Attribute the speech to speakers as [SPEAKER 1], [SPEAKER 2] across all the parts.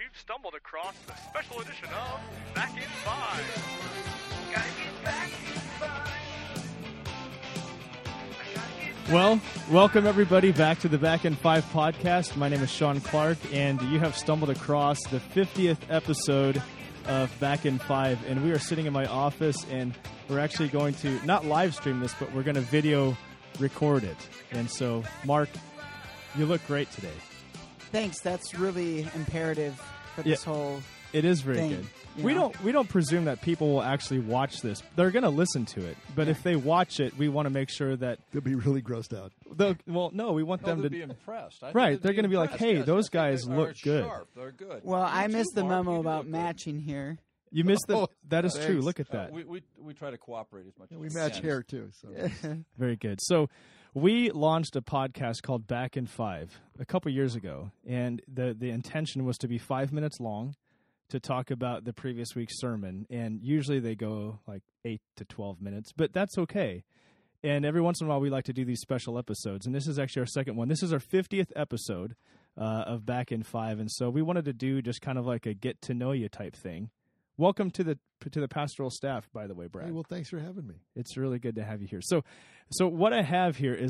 [SPEAKER 1] you've stumbled across a special edition of Back in 5. Gotta get back in 5.
[SPEAKER 2] Well, welcome everybody back to the Back in 5 podcast. My name is Sean Clark, and you have stumbled across the 50th episode of Back in 5, and we are sitting in my office, and we're actually going to not live stream this, but we're going to video record it. And so, Mark, you look great today.
[SPEAKER 3] Thanks. That's really imperative for this whole
[SPEAKER 2] It is very
[SPEAKER 3] thing,
[SPEAKER 2] good.
[SPEAKER 3] you know?
[SPEAKER 2] We don't presume that people will actually watch this. They're going to listen to it, but if they watch it, we want to make sure that
[SPEAKER 4] they'll be really grossed out.
[SPEAKER 2] we want them to
[SPEAKER 5] be impressed.
[SPEAKER 2] Right, they're going to be like, "Hey, those guys look good."
[SPEAKER 5] Sharp. They're good.
[SPEAKER 3] Well, I missed the
[SPEAKER 5] Mark,
[SPEAKER 3] memo
[SPEAKER 5] you do
[SPEAKER 3] about
[SPEAKER 5] look good.
[SPEAKER 3] matching here.
[SPEAKER 2] You missed the. That is true.
[SPEAKER 4] thanks.
[SPEAKER 2] Look at that.
[SPEAKER 5] We try to cooperate as much as
[SPEAKER 4] We
[SPEAKER 5] we
[SPEAKER 4] match
[SPEAKER 5] can.
[SPEAKER 4] hair too. So
[SPEAKER 2] Very good. So we launched a podcast called Back in 5 a couple years ago, and the intention was to be 5 minutes long to talk about the previous week's sermon, and usually they go like 8 to 12 minutes, but that's okay. And every once in a while we like to do these special episodes, and this is actually our second one. This is our 50th episode of Back in 5, and so we wanted to do just kind of like a get to know you type thing. Welcome to the pastoral staff, by the way, Brad.
[SPEAKER 4] hey, well, thanks for having me.
[SPEAKER 2] It's really good to have you here. So what I have here is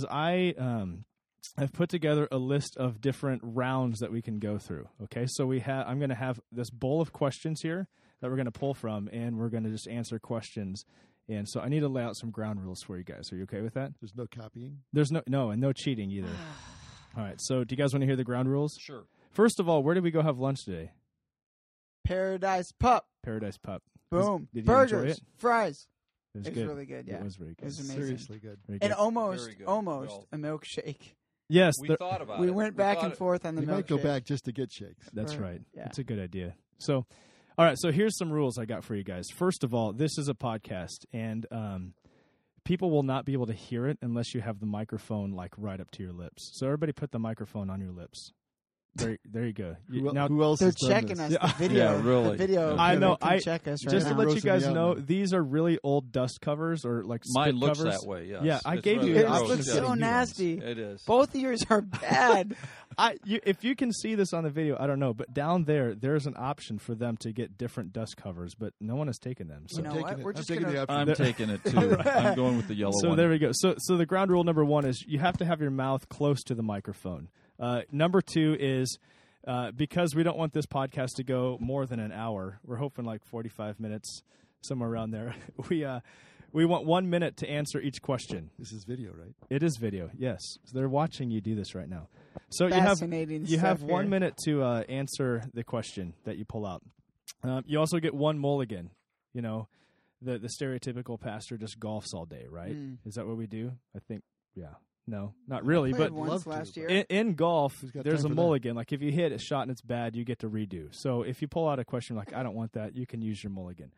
[SPEAKER 2] I've put together a list of different rounds that we can go through. Okay, so I'm going to have this bowl of questions here that we're going to pull from, and we're going to just answer questions. And so I need to lay out some ground rules for you guys. Are you okay with that?
[SPEAKER 4] There's no copying.
[SPEAKER 2] There's no cheating either. All right. So do you guys want to hear the ground rules?
[SPEAKER 5] Sure.
[SPEAKER 2] First of all, where did we go have lunch today?
[SPEAKER 3] Paradise Pup.
[SPEAKER 2] Paradise Pup.
[SPEAKER 3] Boom.
[SPEAKER 2] Did you enjoy
[SPEAKER 3] Burgers.
[SPEAKER 2] it?
[SPEAKER 3] Fries.
[SPEAKER 2] It was
[SPEAKER 3] It was
[SPEAKER 2] good.
[SPEAKER 3] really good, yeah.
[SPEAKER 2] It was very good.
[SPEAKER 3] It was amazing.
[SPEAKER 4] Seriously good.
[SPEAKER 2] Very
[SPEAKER 3] And
[SPEAKER 2] good.
[SPEAKER 3] almost
[SPEAKER 5] Very good. Well,
[SPEAKER 3] a milkshake.
[SPEAKER 2] Yes,
[SPEAKER 5] We thought about
[SPEAKER 3] We
[SPEAKER 5] it.
[SPEAKER 3] went back
[SPEAKER 5] thought
[SPEAKER 3] and
[SPEAKER 5] it-
[SPEAKER 3] forth on the
[SPEAKER 4] We
[SPEAKER 3] milkshake.
[SPEAKER 4] might go back just to get shakes.
[SPEAKER 2] that's
[SPEAKER 3] Right.
[SPEAKER 2] right.
[SPEAKER 3] Yeah.
[SPEAKER 2] It's a good idea. So, all right. So here's some rules I got for you guys. First of all, this is a podcast, and people will not be able to hear it unless you have the microphone like right up to your lips. So everybody, put the microphone on your lips. There you go.
[SPEAKER 4] Who else
[SPEAKER 3] They're
[SPEAKER 4] has done
[SPEAKER 3] checking
[SPEAKER 4] this?
[SPEAKER 3] us. The video.
[SPEAKER 5] Yeah, really.
[SPEAKER 3] The video.
[SPEAKER 2] I know,
[SPEAKER 3] can check us right
[SPEAKER 2] just
[SPEAKER 3] now.
[SPEAKER 2] to let you
[SPEAKER 4] Roasting
[SPEAKER 2] guys
[SPEAKER 4] me out
[SPEAKER 2] know,
[SPEAKER 4] now.
[SPEAKER 2] these are really old dust covers or like spit
[SPEAKER 5] Mine looks
[SPEAKER 2] covers.
[SPEAKER 5] that way. Yes.
[SPEAKER 2] Yeah, I
[SPEAKER 5] It's
[SPEAKER 2] gave
[SPEAKER 5] really
[SPEAKER 2] you an
[SPEAKER 3] It
[SPEAKER 2] option
[SPEAKER 5] gross,
[SPEAKER 3] looks
[SPEAKER 2] of
[SPEAKER 5] yeah.
[SPEAKER 3] so
[SPEAKER 2] getting new ones.
[SPEAKER 3] nasty.
[SPEAKER 5] It is.
[SPEAKER 3] Both of yours are bad.
[SPEAKER 2] If you can see this on the video, I don't know, but down there's an option for them to get different dust covers, but no one has taken them. So
[SPEAKER 3] You know
[SPEAKER 4] Taking
[SPEAKER 3] what?
[SPEAKER 4] it.
[SPEAKER 3] We're
[SPEAKER 4] I'm
[SPEAKER 3] just
[SPEAKER 4] taking
[SPEAKER 3] gonna-
[SPEAKER 4] the option.
[SPEAKER 5] I'm taking it too. I'm going with the yellow
[SPEAKER 2] So
[SPEAKER 5] one.
[SPEAKER 2] there we go. So the ground rule number 1 is you have to have your mouth close to the microphone. Number 2 is because we don't want this podcast to go more than an hour. We're hoping like 45 minutes, somewhere around there. We want 1 minute to answer each question.
[SPEAKER 4] This is video, right?
[SPEAKER 2] It is video, yes. So they're watching you do this right now. So
[SPEAKER 3] Fascinating
[SPEAKER 2] you have
[SPEAKER 3] stuff
[SPEAKER 2] 1
[SPEAKER 3] here.
[SPEAKER 2] minute to answer the question that you pull out. You also get 1 mulligan. You know, the stereotypical pastor just golfs all day, right? Is that what we do? I think, yeah. No, not really.
[SPEAKER 3] Played
[SPEAKER 2] But
[SPEAKER 3] once
[SPEAKER 4] love to,
[SPEAKER 3] last
[SPEAKER 4] but-
[SPEAKER 3] year.
[SPEAKER 2] in golf,
[SPEAKER 4] Who's got
[SPEAKER 2] there's a
[SPEAKER 4] time for that?
[SPEAKER 2] mulligan. Like if you hit a shot and it's bad, you get to redo. So if you pull out a question like, I don't want that, you can use your mulligan.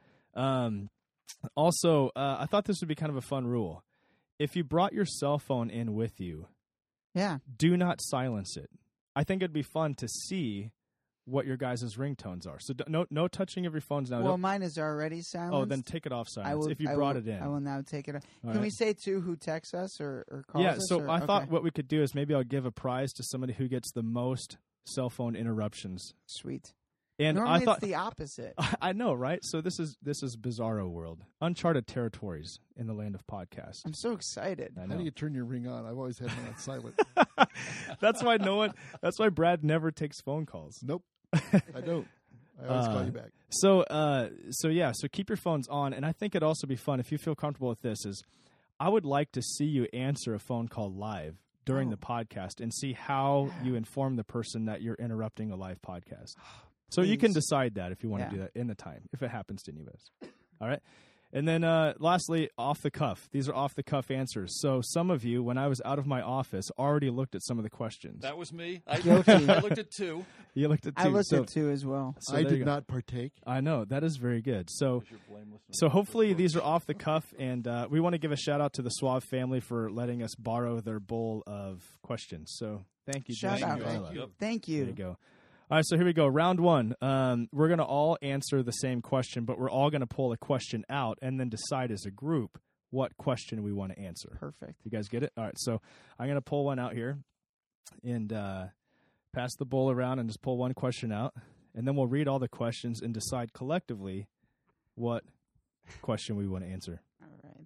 [SPEAKER 2] Also, I thought this would be kind of a fun rule. If you brought your cell phone in with you,
[SPEAKER 3] Yeah.
[SPEAKER 2] do not silence it. I think it'd be fun to see what your guys' ringtones are. So no touching of your phones now.
[SPEAKER 3] Well,
[SPEAKER 2] Don't-
[SPEAKER 3] mine is already silenced.
[SPEAKER 2] oh, then take it off silence
[SPEAKER 3] I will,
[SPEAKER 2] if you
[SPEAKER 3] I
[SPEAKER 2] brought
[SPEAKER 3] will-
[SPEAKER 2] it in.
[SPEAKER 3] I will now take it off.
[SPEAKER 2] All
[SPEAKER 3] Can we
[SPEAKER 2] right.
[SPEAKER 3] say, too, who texts us or calls
[SPEAKER 2] Yeah,
[SPEAKER 3] us?
[SPEAKER 2] so
[SPEAKER 3] or-
[SPEAKER 2] I thought
[SPEAKER 3] okay.
[SPEAKER 2] what we could do is maybe I'll give a prize to somebody who gets the most cell phone interruptions.
[SPEAKER 3] Sweet.
[SPEAKER 2] And
[SPEAKER 3] Normally
[SPEAKER 2] I thought
[SPEAKER 3] it's the opposite.
[SPEAKER 2] I know, right? So this is Bizarro world, uncharted territories in the land of podcasts.
[SPEAKER 3] I'm so excited.
[SPEAKER 2] I
[SPEAKER 4] How
[SPEAKER 2] know.
[SPEAKER 4] do you turn your ring on? I've always had mine on silent.
[SPEAKER 2] That's why That's why Brad never takes phone calls.
[SPEAKER 4] Nope, I don't. I always call you back.
[SPEAKER 2] So keep your phones on, and I think it'd also be fun if you feel comfortable with this. Is I would like to see you answer a phone call live during the podcast and see how you inform the person that you're interrupting a live podcast. So you can
[SPEAKER 3] Please.
[SPEAKER 2] decide that if you want to
[SPEAKER 3] Yeah.
[SPEAKER 2] do that in the time, if it happens to any of us. All right. And then lastly, off the cuff. These are off the cuff answers. So some of you, when I was out of my office, already looked at some of the questions.
[SPEAKER 5] That was me. I
[SPEAKER 3] Guilty.
[SPEAKER 5] I looked at 2.
[SPEAKER 2] You looked at two.
[SPEAKER 3] I looked
[SPEAKER 2] so,
[SPEAKER 3] at two as well.
[SPEAKER 2] so
[SPEAKER 4] I
[SPEAKER 2] there you
[SPEAKER 4] did
[SPEAKER 2] go.
[SPEAKER 4] not partake.
[SPEAKER 2] I know. That is very good. So
[SPEAKER 5] You're blameless.
[SPEAKER 2] So hopefully these are off the cuff, and we want to give a shout out to the Suave family for letting us borrow their bowl of questions. So thank you,
[SPEAKER 3] Shout
[SPEAKER 2] Josh
[SPEAKER 3] out.
[SPEAKER 2] and Carla.
[SPEAKER 5] Yep.
[SPEAKER 3] Thank
[SPEAKER 2] There
[SPEAKER 3] you.
[SPEAKER 2] you go. All right, so here we go. Round 1. We're going to all answer the same question, but we're all going to pull a question out and then decide as a group what question we want to answer.
[SPEAKER 3] Perfect.
[SPEAKER 2] You guys get it? All right, so I'm going to pull one out here and pass the bowl around and just pull one question out. and then we'll read all the questions and decide collectively what question we want to answer.
[SPEAKER 3] All right.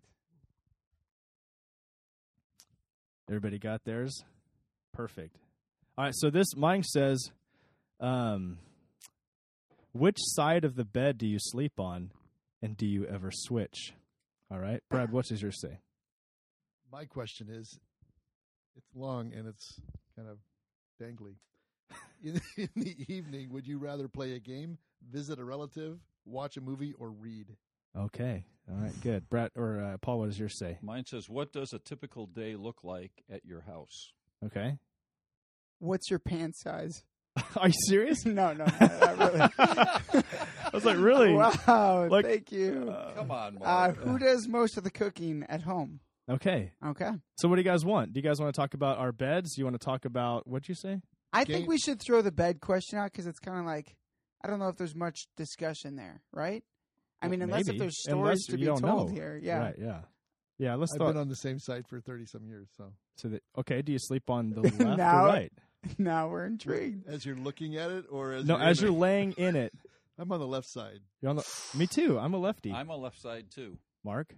[SPEAKER 2] Everybody got theirs? Perfect. All right, so mine says, which side of the bed do you sleep on, and do you ever switch? All right. Brad, what does yours say?
[SPEAKER 4] My question is, it's long and it's kind of dangly. In the evening, would you rather play a game, visit a relative, watch a movie, or read?
[SPEAKER 2] Okay. All right, good. Brad or Paul, what does yours say?
[SPEAKER 5] Mine says, what does a typical day look like at your house?
[SPEAKER 2] Okay.
[SPEAKER 3] What's your pant size?
[SPEAKER 2] Are you serious?
[SPEAKER 3] No, not really.
[SPEAKER 2] I was like, really?
[SPEAKER 3] Wow,
[SPEAKER 2] Like,
[SPEAKER 3] thank you.
[SPEAKER 5] Come on, Mark.
[SPEAKER 3] Who does most of the cooking at home?
[SPEAKER 2] Okay.
[SPEAKER 3] Okay.
[SPEAKER 2] So what do you guys want? Do you guys want to talk about our beds? Do you want to talk about, what'd you say?
[SPEAKER 3] I think we should throw the bed question out because it's kind of like, I don't know if there's much discussion there, right? I mean, unless
[SPEAKER 2] Maybe.
[SPEAKER 3] if there's
[SPEAKER 2] Unless
[SPEAKER 3] stories to
[SPEAKER 2] you
[SPEAKER 3] be
[SPEAKER 2] don't
[SPEAKER 3] told
[SPEAKER 2] know.
[SPEAKER 3] here. Yeah.
[SPEAKER 2] Right, yeah. Yeah, let's
[SPEAKER 4] I've
[SPEAKER 2] thought.
[SPEAKER 4] been on the same side for 30-some years, so.
[SPEAKER 2] Okay, do you sleep on the left or
[SPEAKER 3] Now-
[SPEAKER 2] right?
[SPEAKER 3] Now we're intrigued.
[SPEAKER 4] As you're looking at it, or as
[SPEAKER 2] No,
[SPEAKER 4] you're
[SPEAKER 2] as
[SPEAKER 4] in
[SPEAKER 2] you're
[SPEAKER 4] it?
[SPEAKER 2] laying in it.
[SPEAKER 4] I'm on the left side.
[SPEAKER 2] You're on the. Me too. I'm a lefty.
[SPEAKER 5] I'm a left side, too.
[SPEAKER 2] Mark,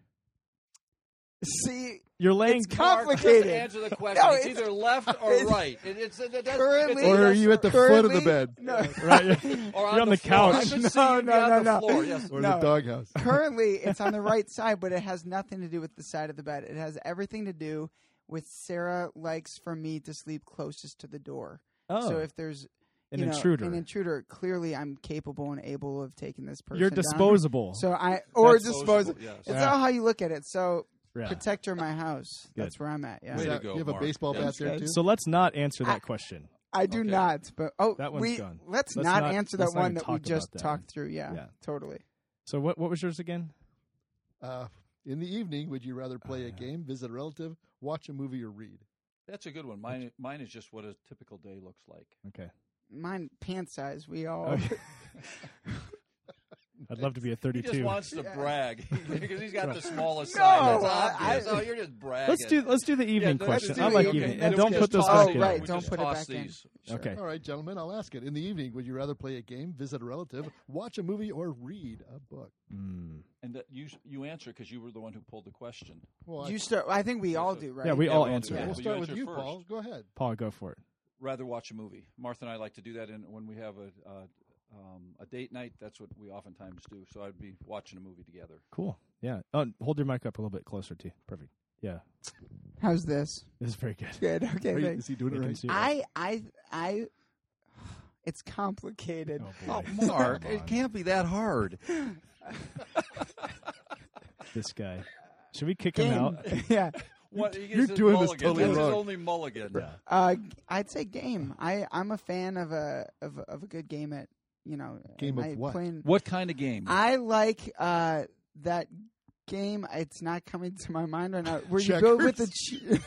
[SPEAKER 3] See,
[SPEAKER 2] you're laying.
[SPEAKER 3] it's complicated.
[SPEAKER 5] Answer the question.
[SPEAKER 3] No,
[SPEAKER 5] it's
[SPEAKER 3] it's-
[SPEAKER 5] either left or
[SPEAKER 3] it's-
[SPEAKER 5] right.
[SPEAKER 3] Currently-
[SPEAKER 4] Or are you at the foot of the bed?
[SPEAKER 3] No.
[SPEAKER 2] Right.
[SPEAKER 5] Or
[SPEAKER 2] You're on the
[SPEAKER 5] floor.
[SPEAKER 2] couch.
[SPEAKER 5] I should
[SPEAKER 3] No,
[SPEAKER 5] see you be
[SPEAKER 3] no,
[SPEAKER 5] on
[SPEAKER 3] no,
[SPEAKER 5] the
[SPEAKER 3] no.
[SPEAKER 5] floor. Yes.
[SPEAKER 4] Or
[SPEAKER 3] No.
[SPEAKER 4] the doghouse?
[SPEAKER 3] Currently, it's on the right side, but it has nothing to do with the side of the bed. It has everything to do with Sarah likes for me to sleep closest to the door.
[SPEAKER 2] Oh,
[SPEAKER 3] So if there's
[SPEAKER 2] an
[SPEAKER 3] you know,
[SPEAKER 2] intruder.
[SPEAKER 3] an intruder, clearly I'm capable and able of taking this person
[SPEAKER 2] You're
[SPEAKER 3] down.
[SPEAKER 2] disposable.
[SPEAKER 3] So
[SPEAKER 2] That's
[SPEAKER 3] disposable.
[SPEAKER 5] Yes.
[SPEAKER 3] It's
[SPEAKER 2] Yeah.
[SPEAKER 3] all how you look at it. So
[SPEAKER 2] Yeah.
[SPEAKER 3] protect her, my house.
[SPEAKER 2] Good.
[SPEAKER 3] That's where I'm at. Yeah.
[SPEAKER 5] Way to
[SPEAKER 4] that-
[SPEAKER 5] go,
[SPEAKER 4] you have a
[SPEAKER 5] Mark.
[SPEAKER 4] baseball bat
[SPEAKER 5] Yes.
[SPEAKER 4] there, too?
[SPEAKER 2] So let's not answer that question.
[SPEAKER 3] I do
[SPEAKER 5] Okay.
[SPEAKER 3] not. But
[SPEAKER 2] That one's gone.
[SPEAKER 3] let's
[SPEAKER 2] Let's
[SPEAKER 3] not
[SPEAKER 2] not-
[SPEAKER 3] answer
[SPEAKER 2] let's
[SPEAKER 3] that
[SPEAKER 2] not
[SPEAKER 3] one
[SPEAKER 2] even
[SPEAKER 3] that we
[SPEAKER 2] talk
[SPEAKER 3] just
[SPEAKER 2] about that
[SPEAKER 3] talked through. Yeah,
[SPEAKER 2] Yeah.
[SPEAKER 3] totally.
[SPEAKER 2] So what was yours again?
[SPEAKER 4] In the evening, would you rather play a game, visit a relative, watch a movie, or read?
[SPEAKER 5] That's a good one. Mine is just what a typical day looks like.
[SPEAKER 2] Okay.
[SPEAKER 3] Mine pant size. We all.
[SPEAKER 2] Okay. I'd love to be a
[SPEAKER 5] He
[SPEAKER 2] 32.
[SPEAKER 5] just wants to brag because he's got the smallest
[SPEAKER 3] No,
[SPEAKER 5] side. That's
[SPEAKER 3] I-
[SPEAKER 5] obvious. Oh, you're just bragging.
[SPEAKER 2] let's do the evening
[SPEAKER 5] let's
[SPEAKER 2] question.
[SPEAKER 5] do
[SPEAKER 2] I
[SPEAKER 5] the
[SPEAKER 2] like
[SPEAKER 5] evening.
[SPEAKER 2] evening.
[SPEAKER 5] Okay.
[SPEAKER 2] And don't
[SPEAKER 5] We
[SPEAKER 2] put
[SPEAKER 5] just
[SPEAKER 2] those
[SPEAKER 5] toss
[SPEAKER 2] back
[SPEAKER 3] Oh,
[SPEAKER 2] in.
[SPEAKER 3] right.
[SPEAKER 5] We
[SPEAKER 3] Don't
[SPEAKER 5] just
[SPEAKER 3] put it
[SPEAKER 5] toss
[SPEAKER 3] back in.
[SPEAKER 5] these.
[SPEAKER 3] Sure.
[SPEAKER 2] Okay.
[SPEAKER 4] All right, gentlemen, I'll ask it. In the evening, would you rather play a game, visit a relative, watch a movie, or read a book?
[SPEAKER 2] Mm.
[SPEAKER 5] And that you answer because you were the one who pulled the question.
[SPEAKER 4] Well,
[SPEAKER 3] You start. I think we all do, right?
[SPEAKER 2] Yeah, we
[SPEAKER 5] Yeah,
[SPEAKER 2] all
[SPEAKER 5] we'll do
[SPEAKER 2] answer
[SPEAKER 5] that.
[SPEAKER 2] it.
[SPEAKER 4] we'll
[SPEAKER 5] So
[SPEAKER 4] start
[SPEAKER 5] you
[SPEAKER 4] with
[SPEAKER 5] answer
[SPEAKER 4] you,
[SPEAKER 5] first.
[SPEAKER 4] Paul. Go ahead.
[SPEAKER 2] Paul, go for it.
[SPEAKER 5] Rather watch a movie. Martha and I like to do that when we have a date night. That's what we oftentimes do. So I'd be watching a movie together.
[SPEAKER 2] Cool. Yeah. Oh, hold your mic up a little bit closer to you. Perfect. Yeah.
[SPEAKER 3] How's this?
[SPEAKER 2] This is very good.
[SPEAKER 3] Good. Okay.
[SPEAKER 4] Are you-
[SPEAKER 3] thanks.
[SPEAKER 4] is he doing
[SPEAKER 2] We
[SPEAKER 4] it
[SPEAKER 2] can
[SPEAKER 4] right?
[SPEAKER 2] see it.
[SPEAKER 3] I. It's complicated.
[SPEAKER 2] Oh, boy.
[SPEAKER 5] Mark,
[SPEAKER 2] Come on.
[SPEAKER 5] it can't be that hard.
[SPEAKER 2] This guy. Should we kick him out?
[SPEAKER 3] Yeah.
[SPEAKER 5] What,
[SPEAKER 4] You're doing this totally
[SPEAKER 5] That's his
[SPEAKER 4] wrong.
[SPEAKER 5] only mulligan.
[SPEAKER 2] Yeah.
[SPEAKER 3] I'd say game. I'm a fan of a good game at
[SPEAKER 4] Game of
[SPEAKER 3] night
[SPEAKER 4] what?
[SPEAKER 3] playing.
[SPEAKER 5] What kind of game?
[SPEAKER 3] I like that game. It's not coming to my mind right now. Where you go with the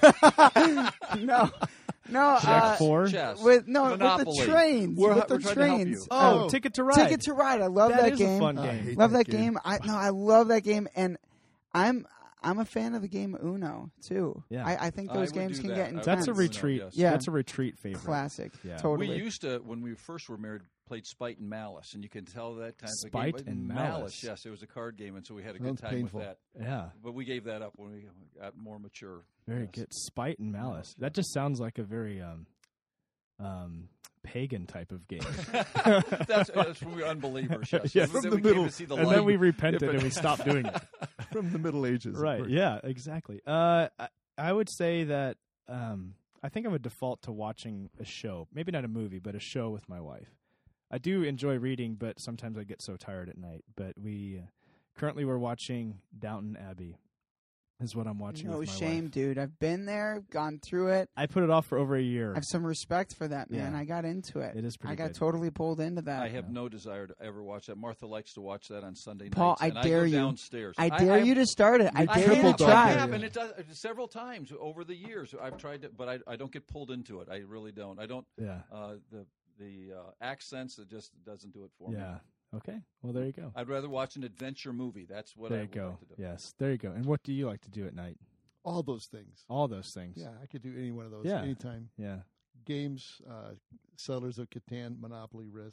[SPEAKER 3] no
[SPEAKER 2] Jack 4?
[SPEAKER 5] Chess.
[SPEAKER 3] with
[SPEAKER 5] Monopoly.
[SPEAKER 3] the trains.
[SPEAKER 5] We're
[SPEAKER 3] with the
[SPEAKER 5] trying to help
[SPEAKER 3] trains.
[SPEAKER 5] you.
[SPEAKER 2] Oh, Ticket to Ride.
[SPEAKER 3] Ticket to Ride. I love that
[SPEAKER 2] is
[SPEAKER 3] game.
[SPEAKER 2] a fun
[SPEAKER 4] I
[SPEAKER 2] game.
[SPEAKER 4] hate
[SPEAKER 3] Love
[SPEAKER 4] that
[SPEAKER 3] that game. I love that game, and I'm a fan of the game Uno too.
[SPEAKER 2] Yeah.
[SPEAKER 3] I think
[SPEAKER 5] I
[SPEAKER 3] those
[SPEAKER 5] would
[SPEAKER 3] games
[SPEAKER 5] do
[SPEAKER 3] can
[SPEAKER 5] that.
[SPEAKER 3] get
[SPEAKER 5] I would
[SPEAKER 3] intense.
[SPEAKER 2] That's a
[SPEAKER 5] Uno,
[SPEAKER 2] retreat.
[SPEAKER 5] yes.
[SPEAKER 3] Yeah.
[SPEAKER 2] That's a retreat favorite.
[SPEAKER 3] Classic.
[SPEAKER 2] Yeah.
[SPEAKER 3] Totally.
[SPEAKER 5] We used to, when we first were married, played Spite and Malice, and you can tell that type of
[SPEAKER 2] Spite
[SPEAKER 5] game.
[SPEAKER 2] and Malice.
[SPEAKER 5] Yes, it was a card game, and so we had a
[SPEAKER 4] Sounds
[SPEAKER 5] good time
[SPEAKER 4] painful.
[SPEAKER 5] with that.
[SPEAKER 2] Yeah.
[SPEAKER 5] But we gave that up when we got more mature.
[SPEAKER 2] Very
[SPEAKER 5] Yes.
[SPEAKER 2] good. Spite and Malice. That just sounds like a very pagan type of game.
[SPEAKER 5] That's when we were unbelievers. Yes.
[SPEAKER 2] Yes.
[SPEAKER 5] Then
[SPEAKER 4] From
[SPEAKER 5] we
[SPEAKER 4] the
[SPEAKER 5] came
[SPEAKER 4] middle-
[SPEAKER 5] to see the
[SPEAKER 2] and
[SPEAKER 5] light.
[SPEAKER 2] then we repented and we stopped doing it.
[SPEAKER 4] From the Middle Ages. of
[SPEAKER 2] Right.
[SPEAKER 4] course.
[SPEAKER 2] Yeah, exactly. I would say that I think I would default to watching a show. Maybe not a movie, but a show with my wife. I do enjoy reading, but sometimes I get so tired at night. But we currently we're watching Downton Abbey. Is what I'm watching.
[SPEAKER 3] No
[SPEAKER 2] with my
[SPEAKER 3] shame,
[SPEAKER 2] wife.
[SPEAKER 3] dude. I've been there, gone through it.
[SPEAKER 2] I put it off for over a year.
[SPEAKER 3] I have some respect for that, man.
[SPEAKER 2] Yeah.
[SPEAKER 3] I got into it.
[SPEAKER 2] It is pretty
[SPEAKER 3] I got
[SPEAKER 2] good.
[SPEAKER 3] totally pulled into that.
[SPEAKER 5] I have no desire to ever watch that. Martha likes to watch that on Sunday
[SPEAKER 3] Paul,
[SPEAKER 5] nights.
[SPEAKER 3] I
[SPEAKER 5] and
[SPEAKER 3] dare
[SPEAKER 5] I
[SPEAKER 3] you.
[SPEAKER 5] go downstairs.
[SPEAKER 3] I dare you to start it. I
[SPEAKER 5] I
[SPEAKER 3] dare you
[SPEAKER 5] have,
[SPEAKER 3] to
[SPEAKER 5] I
[SPEAKER 3] try.
[SPEAKER 5] have, and it does several times over the years. I've tried it, but I don't get pulled into it. I really don't. I don't.
[SPEAKER 2] Yeah.
[SPEAKER 5] The accents, it just doesn't do it for me.
[SPEAKER 2] Yeah. Okay. Well, there you go.
[SPEAKER 5] I'd rather watch an adventure movie. That's what
[SPEAKER 2] There
[SPEAKER 5] I
[SPEAKER 2] you
[SPEAKER 5] would
[SPEAKER 2] go.
[SPEAKER 5] like to do.
[SPEAKER 2] Yes. There you go. And what do you like to do at night?
[SPEAKER 4] All those things.
[SPEAKER 2] All those things.
[SPEAKER 4] Yeah, I could do any one of those
[SPEAKER 2] Yeah.
[SPEAKER 4] anytime.
[SPEAKER 2] Yeah.
[SPEAKER 4] Games, Settlers of Catan, Monopoly, Risk,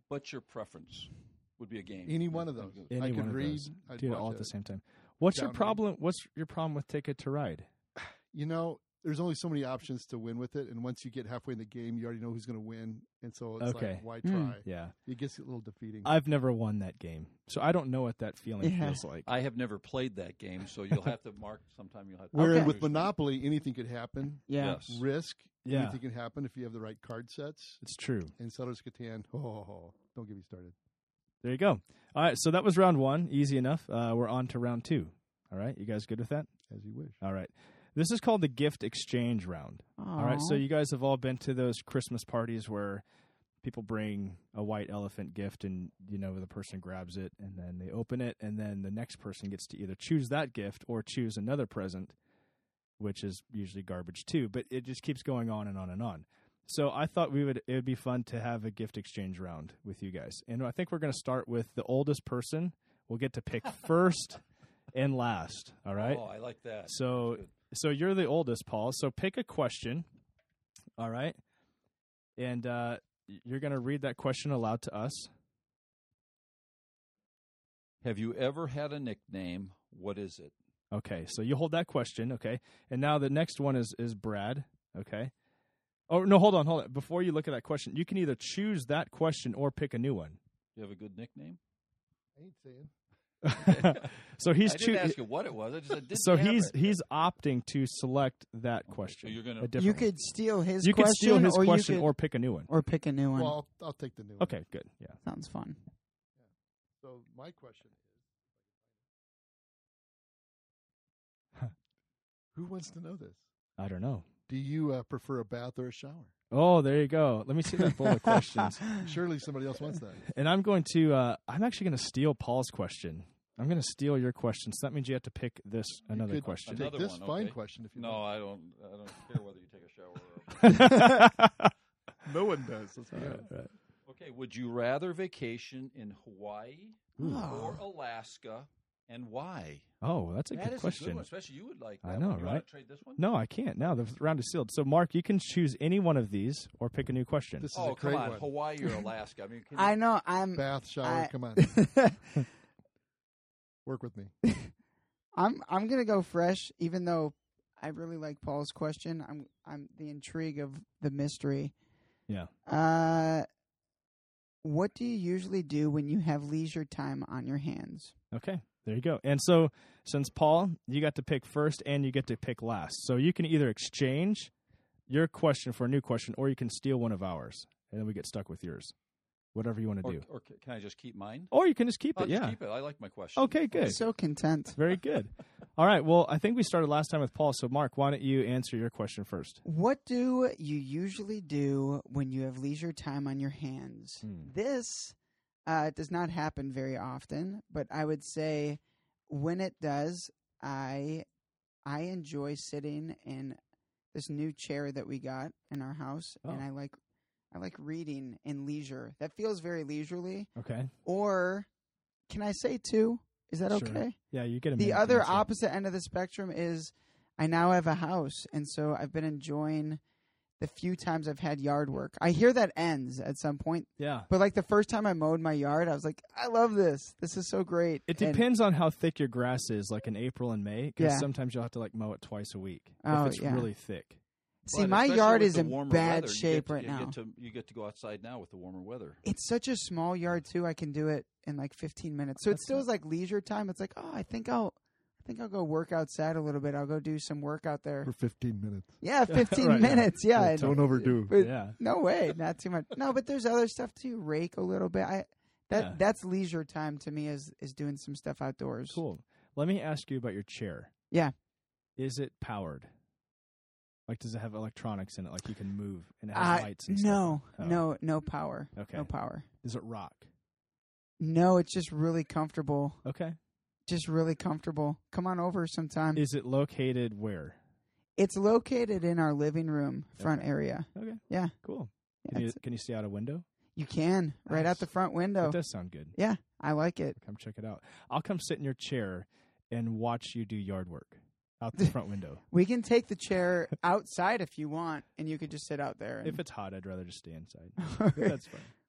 [SPEAKER 5] What's your preference? Would be a game.
[SPEAKER 4] Any one of those.
[SPEAKER 2] Any
[SPEAKER 4] I could
[SPEAKER 2] one of
[SPEAKER 4] read.
[SPEAKER 2] those.
[SPEAKER 4] I'd
[SPEAKER 2] Do it
[SPEAKER 4] watch
[SPEAKER 2] all at
[SPEAKER 4] it.
[SPEAKER 2] the same time. What's your
[SPEAKER 4] Download.
[SPEAKER 2] problem? What's your problem with Ticket to Ride?
[SPEAKER 4] You know, there's only so many options to win with it, and once you get halfway in the game, you already know who's going to win, and so it's
[SPEAKER 2] Okay.
[SPEAKER 4] like, why
[SPEAKER 3] Hmm.
[SPEAKER 4] try?
[SPEAKER 2] Yeah,
[SPEAKER 4] It gets a little defeating.
[SPEAKER 2] I've never won that game, so I don't know what that feeling
[SPEAKER 3] Yeah.
[SPEAKER 2] feels like.
[SPEAKER 5] I have never played that game, so you'll have to mark sometime. You'll have to.
[SPEAKER 4] Whereas
[SPEAKER 3] Okay.
[SPEAKER 4] with Monopoly, anything could happen.
[SPEAKER 3] Yeah.
[SPEAKER 5] Yes.
[SPEAKER 4] Risk,
[SPEAKER 2] Yeah.
[SPEAKER 4] anything can happen if you have the right card sets.
[SPEAKER 2] It's true.
[SPEAKER 4] And Settlers of Catan, don't get me started.
[SPEAKER 2] There you go. All right, so that was round one. Easy enough. We're on to round two. All right, you guys good with that?
[SPEAKER 4] As you wish.
[SPEAKER 2] All right. This is called the gift exchange round. All right, so you guys have all been to those Christmas parties where people bring a white elephant gift and, you know, the person grabs it and then they open it and then the next person gets to either choose that gift or choose another present, which is usually garbage too, but it just keeps going on and on and on. So I thought it would be fun to have a gift exchange round with you guys. And I think we're going to start with the oldest person. We'll get to pick first and last, all right?
[SPEAKER 5] Oh, I like that.
[SPEAKER 2] So
[SPEAKER 5] Good.
[SPEAKER 2] so you're the oldest, Paul. So pick a question, all right? And you're going to read that question aloud to us.
[SPEAKER 5] Have you ever had a nickname? What is it?
[SPEAKER 2] Okay, so you hold that question, okay? And now the next one is Brad, okay? Oh, no, hold on. Before you look at that question, you can either choose that question or pick a new one.
[SPEAKER 5] You have a good nickname?
[SPEAKER 4] I ain't saying.
[SPEAKER 2] So he's
[SPEAKER 5] I didn't ask you what it was. I just said, did
[SPEAKER 2] so
[SPEAKER 5] you have it?
[SPEAKER 2] he's opting to select that
[SPEAKER 5] Okay,
[SPEAKER 2] question.
[SPEAKER 5] so you're gonna-
[SPEAKER 2] a different
[SPEAKER 3] You
[SPEAKER 2] one.
[SPEAKER 3] could steal his
[SPEAKER 2] you
[SPEAKER 3] question,
[SPEAKER 2] could steal his
[SPEAKER 3] or
[SPEAKER 2] question
[SPEAKER 3] you could,
[SPEAKER 2] or pick a new one.
[SPEAKER 3] or pick a new one.
[SPEAKER 4] Well, I'll take the new one.
[SPEAKER 2] Okay, good. Yeah.
[SPEAKER 3] Sounds fun.
[SPEAKER 4] So my question is, who wants to know this?
[SPEAKER 2] I don't know.
[SPEAKER 4] Do you prefer a bath or a shower?
[SPEAKER 2] Oh, there you go. Let me see that bowl of questions.
[SPEAKER 4] Surely somebody else wants that.
[SPEAKER 2] And I'm going to I'm actually going to steal Paul's question. I'm going to steal your question. So that means you have to pick another
[SPEAKER 4] You could
[SPEAKER 2] question.
[SPEAKER 4] Take
[SPEAKER 5] Another
[SPEAKER 4] this
[SPEAKER 5] one,
[SPEAKER 4] fine
[SPEAKER 5] okay.
[SPEAKER 4] question if you
[SPEAKER 5] No,
[SPEAKER 4] want.
[SPEAKER 5] I don't care whether you take a shower or.
[SPEAKER 4] No one does. Let's be
[SPEAKER 2] All
[SPEAKER 4] honest.
[SPEAKER 2] right.
[SPEAKER 5] Okay, would you rather vacation in Hawaii
[SPEAKER 3] Oh.
[SPEAKER 5] or Alaska, and why?
[SPEAKER 2] Oh, that's a
[SPEAKER 5] That
[SPEAKER 2] good
[SPEAKER 5] is a
[SPEAKER 2] question.
[SPEAKER 5] good one. Especially you would like that
[SPEAKER 2] I know,
[SPEAKER 5] one. You wanna
[SPEAKER 2] right?
[SPEAKER 5] trade this one?
[SPEAKER 2] No, I can't. Now the round is sealed. So, Mark, you can choose any one of these or pick a new question.
[SPEAKER 4] This is
[SPEAKER 5] Oh,
[SPEAKER 4] a great
[SPEAKER 5] come on,
[SPEAKER 4] one.
[SPEAKER 5] Hawaii or Alaska? I mean, can
[SPEAKER 3] I
[SPEAKER 5] you,
[SPEAKER 3] know. I'm.
[SPEAKER 4] Bath, shower,
[SPEAKER 3] I-
[SPEAKER 4] come on. Work with me.
[SPEAKER 3] I'm gonna go fresh, even though I really like Paul's question. I'm the intrigue of the mystery.
[SPEAKER 2] Yeah.
[SPEAKER 3] What do you usually do when you have leisure time on your hands?
[SPEAKER 2] Okay. There you go. And so, since Paul, you got to pick first and you get to pick last. So you can either exchange your question for a new question or you can steal one of ours and then we get stuck with yours. Whatever you want to do.
[SPEAKER 5] or can I just keep mine?
[SPEAKER 2] Or you can just keep
[SPEAKER 5] I'll
[SPEAKER 2] it.
[SPEAKER 5] just
[SPEAKER 2] Yeah.
[SPEAKER 5] keep it. I like my question.
[SPEAKER 2] Okay, good.
[SPEAKER 3] So content.
[SPEAKER 2] Very good. All right. Well, I think we started last time with Paul. So, Mark, why don't you answer your question first?
[SPEAKER 3] What do you usually do when you have leisure time on your hands? This does not happen very often, but I would say when it does, I enjoy sitting in this new chair that we got in our house, and
[SPEAKER 2] Oh.
[SPEAKER 3] I like reading in leisure. That feels very leisurely.
[SPEAKER 2] Okay.
[SPEAKER 3] Or can I say two? Is that
[SPEAKER 2] Sure.
[SPEAKER 3] okay?
[SPEAKER 2] Yeah, you get a
[SPEAKER 3] The
[SPEAKER 2] minute to
[SPEAKER 3] other
[SPEAKER 2] answer.
[SPEAKER 3] opposite end of the spectrum is I now have a house, and so I've been enjoying the few times I've had yard work. I hear that ends at some point,
[SPEAKER 2] Yeah.
[SPEAKER 3] but like the first time I mowed my yard, I was like, I love this. This is so great.
[SPEAKER 2] It
[SPEAKER 3] And-
[SPEAKER 2] depends on how thick your grass is, like in April and May, because
[SPEAKER 3] Yeah.
[SPEAKER 2] sometimes you'll have to like mow it twice a week
[SPEAKER 3] Oh,
[SPEAKER 2] if it's
[SPEAKER 3] yeah.
[SPEAKER 2] really thick.
[SPEAKER 3] See,
[SPEAKER 5] But
[SPEAKER 3] my
[SPEAKER 5] especially
[SPEAKER 3] yard
[SPEAKER 5] with
[SPEAKER 3] is
[SPEAKER 5] the
[SPEAKER 3] in
[SPEAKER 5] warmer
[SPEAKER 3] bad
[SPEAKER 5] weather,
[SPEAKER 3] shape right now.
[SPEAKER 5] You get to go outside now with the warmer weather.
[SPEAKER 3] It's such a small yard too. I can do it in like 15 minutes. So it
[SPEAKER 2] That's
[SPEAKER 3] still is like leisure time. It's like, oh, I think I'll go work outside a little bit. I'll go do some work out there.
[SPEAKER 4] For 15 minutes.
[SPEAKER 3] Yeah, 15
[SPEAKER 2] Right, yeah.
[SPEAKER 3] minutes. Yeah.
[SPEAKER 2] Yeah,
[SPEAKER 3] and-
[SPEAKER 4] Don't overdo.
[SPEAKER 3] but
[SPEAKER 2] Yeah.
[SPEAKER 3] no way, not too much. No, but there's other stuff too. Rake a little bit.
[SPEAKER 2] Yeah.
[SPEAKER 3] That's leisure time to me is doing some stuff outdoors.
[SPEAKER 2] Cool. Let me ask you about your chair.
[SPEAKER 3] Yeah.
[SPEAKER 2] Is it powered? Like, does it have electronics in it? Like you can move and it has lights and
[SPEAKER 3] no,
[SPEAKER 2] stuff? Oh.
[SPEAKER 3] no power.
[SPEAKER 2] Okay.
[SPEAKER 3] No power.
[SPEAKER 2] Does it rock?
[SPEAKER 3] No, it's just really comfortable.
[SPEAKER 2] Okay.
[SPEAKER 3] Just really comfortable. Come on over sometime.
[SPEAKER 2] Is it located where?
[SPEAKER 3] It's located in our living room front
[SPEAKER 2] Okay.
[SPEAKER 3] area.
[SPEAKER 2] Okay.
[SPEAKER 3] Yeah.
[SPEAKER 2] Cool.
[SPEAKER 3] Yeah,
[SPEAKER 2] Can you see out a window?
[SPEAKER 3] you can right
[SPEAKER 2] Nice.
[SPEAKER 3] out the front window.
[SPEAKER 2] It does sound good.
[SPEAKER 3] Yeah, I like it.
[SPEAKER 2] Come check it out. I'll come sit in your chair and watch you do yard work out the front window.
[SPEAKER 3] We can take the chair outside if you want, and you could just sit out there. And
[SPEAKER 2] If it's hot, I'd rather just stay inside. But that's fine.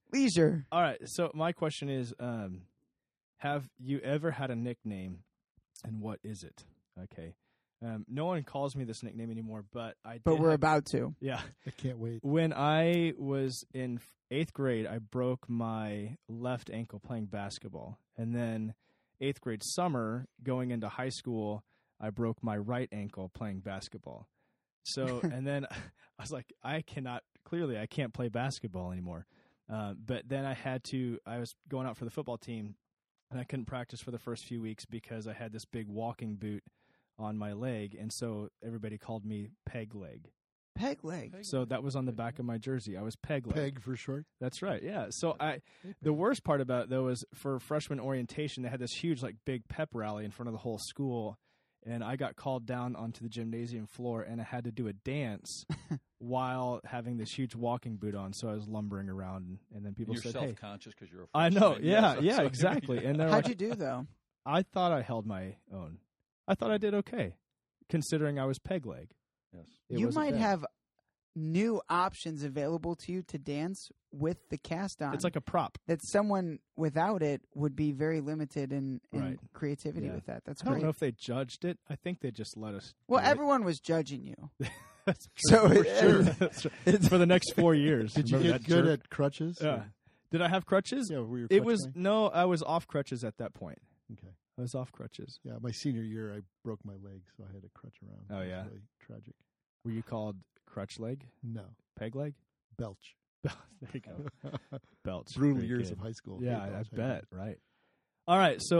[SPEAKER 3] Leisure.
[SPEAKER 2] All right. So my question is, have you ever had a nickname, and what is it? Okay. No one calls me this nickname anymore, but
[SPEAKER 3] But we're about to.
[SPEAKER 2] Yeah.
[SPEAKER 4] I can't wait.
[SPEAKER 2] When I was in 8th grade, I broke my left ankle playing basketball. And then 8th grade summer, going into high school, I broke my right ankle playing basketball. So, and then I was like, I can't play basketball anymore. But then I was going out for the football team, and I couldn't practice for the first few weeks because I had this big walking boot on my leg. And so everybody called me Peg Leg.
[SPEAKER 3] Peg leg.
[SPEAKER 2] So that was on the back of my jersey. I was Peg Leg.
[SPEAKER 4] Peg for short.
[SPEAKER 2] That's right. Yeah. So the worst part about it though was for freshman orientation, they had this huge big pep rally in front of the whole school, and I got called down onto the gymnasium floor, and I had to do a dance while having this huge walking boot on. So I was lumbering around, and then people
[SPEAKER 5] You're
[SPEAKER 2] said, "Hey,
[SPEAKER 5] self-conscious because you're a
[SPEAKER 2] I
[SPEAKER 5] freshman.
[SPEAKER 2] know, yeah,
[SPEAKER 5] so-
[SPEAKER 2] exactly." And they're
[SPEAKER 3] How'd
[SPEAKER 2] like,
[SPEAKER 3] you do though?
[SPEAKER 2] I thought I held my own. I thought I did okay, considering I was Peg Leg.
[SPEAKER 5] Yes.
[SPEAKER 2] It
[SPEAKER 3] You
[SPEAKER 2] wasn't
[SPEAKER 3] might
[SPEAKER 2] bad.
[SPEAKER 3] have new options available to you to dance with the cast on.
[SPEAKER 2] It's like a prop.
[SPEAKER 3] that someone without it would be very limited in
[SPEAKER 2] Right.
[SPEAKER 3] creativity
[SPEAKER 2] Yeah.
[SPEAKER 3] with that. That's
[SPEAKER 2] I don't
[SPEAKER 3] great.
[SPEAKER 2] know if they judged it. I think they just let us.
[SPEAKER 3] Well,
[SPEAKER 2] do it.
[SPEAKER 3] everyone was judging you.
[SPEAKER 2] That's
[SPEAKER 3] So
[SPEAKER 2] true.
[SPEAKER 3] it-
[SPEAKER 2] Sure. That's right. For the next 4 years.
[SPEAKER 4] Did you
[SPEAKER 2] Remember
[SPEAKER 4] get
[SPEAKER 2] that
[SPEAKER 4] good
[SPEAKER 2] jerk?
[SPEAKER 4] at crutches?
[SPEAKER 2] Yeah. Did I have crutches?
[SPEAKER 4] Yeah, were you
[SPEAKER 2] It
[SPEAKER 4] crutch
[SPEAKER 2] was
[SPEAKER 4] guy?
[SPEAKER 2] no. I was off crutches at that point.
[SPEAKER 4] Okay.
[SPEAKER 2] I was off crutches.
[SPEAKER 4] Yeah, my senior year, I broke my leg, so I had to crutch around.
[SPEAKER 2] Oh,
[SPEAKER 4] It was
[SPEAKER 2] yeah?
[SPEAKER 4] really tragic.
[SPEAKER 2] Were you called crutch leg,
[SPEAKER 4] No,
[SPEAKER 2] peg leg?
[SPEAKER 4] belch.
[SPEAKER 2] there you go. Belch.
[SPEAKER 4] Brutal
[SPEAKER 2] Very
[SPEAKER 4] years
[SPEAKER 2] good.
[SPEAKER 4] of high school.
[SPEAKER 2] Yeah,
[SPEAKER 4] Hate
[SPEAKER 2] I
[SPEAKER 4] belch.
[SPEAKER 2] bet. Right. All right. So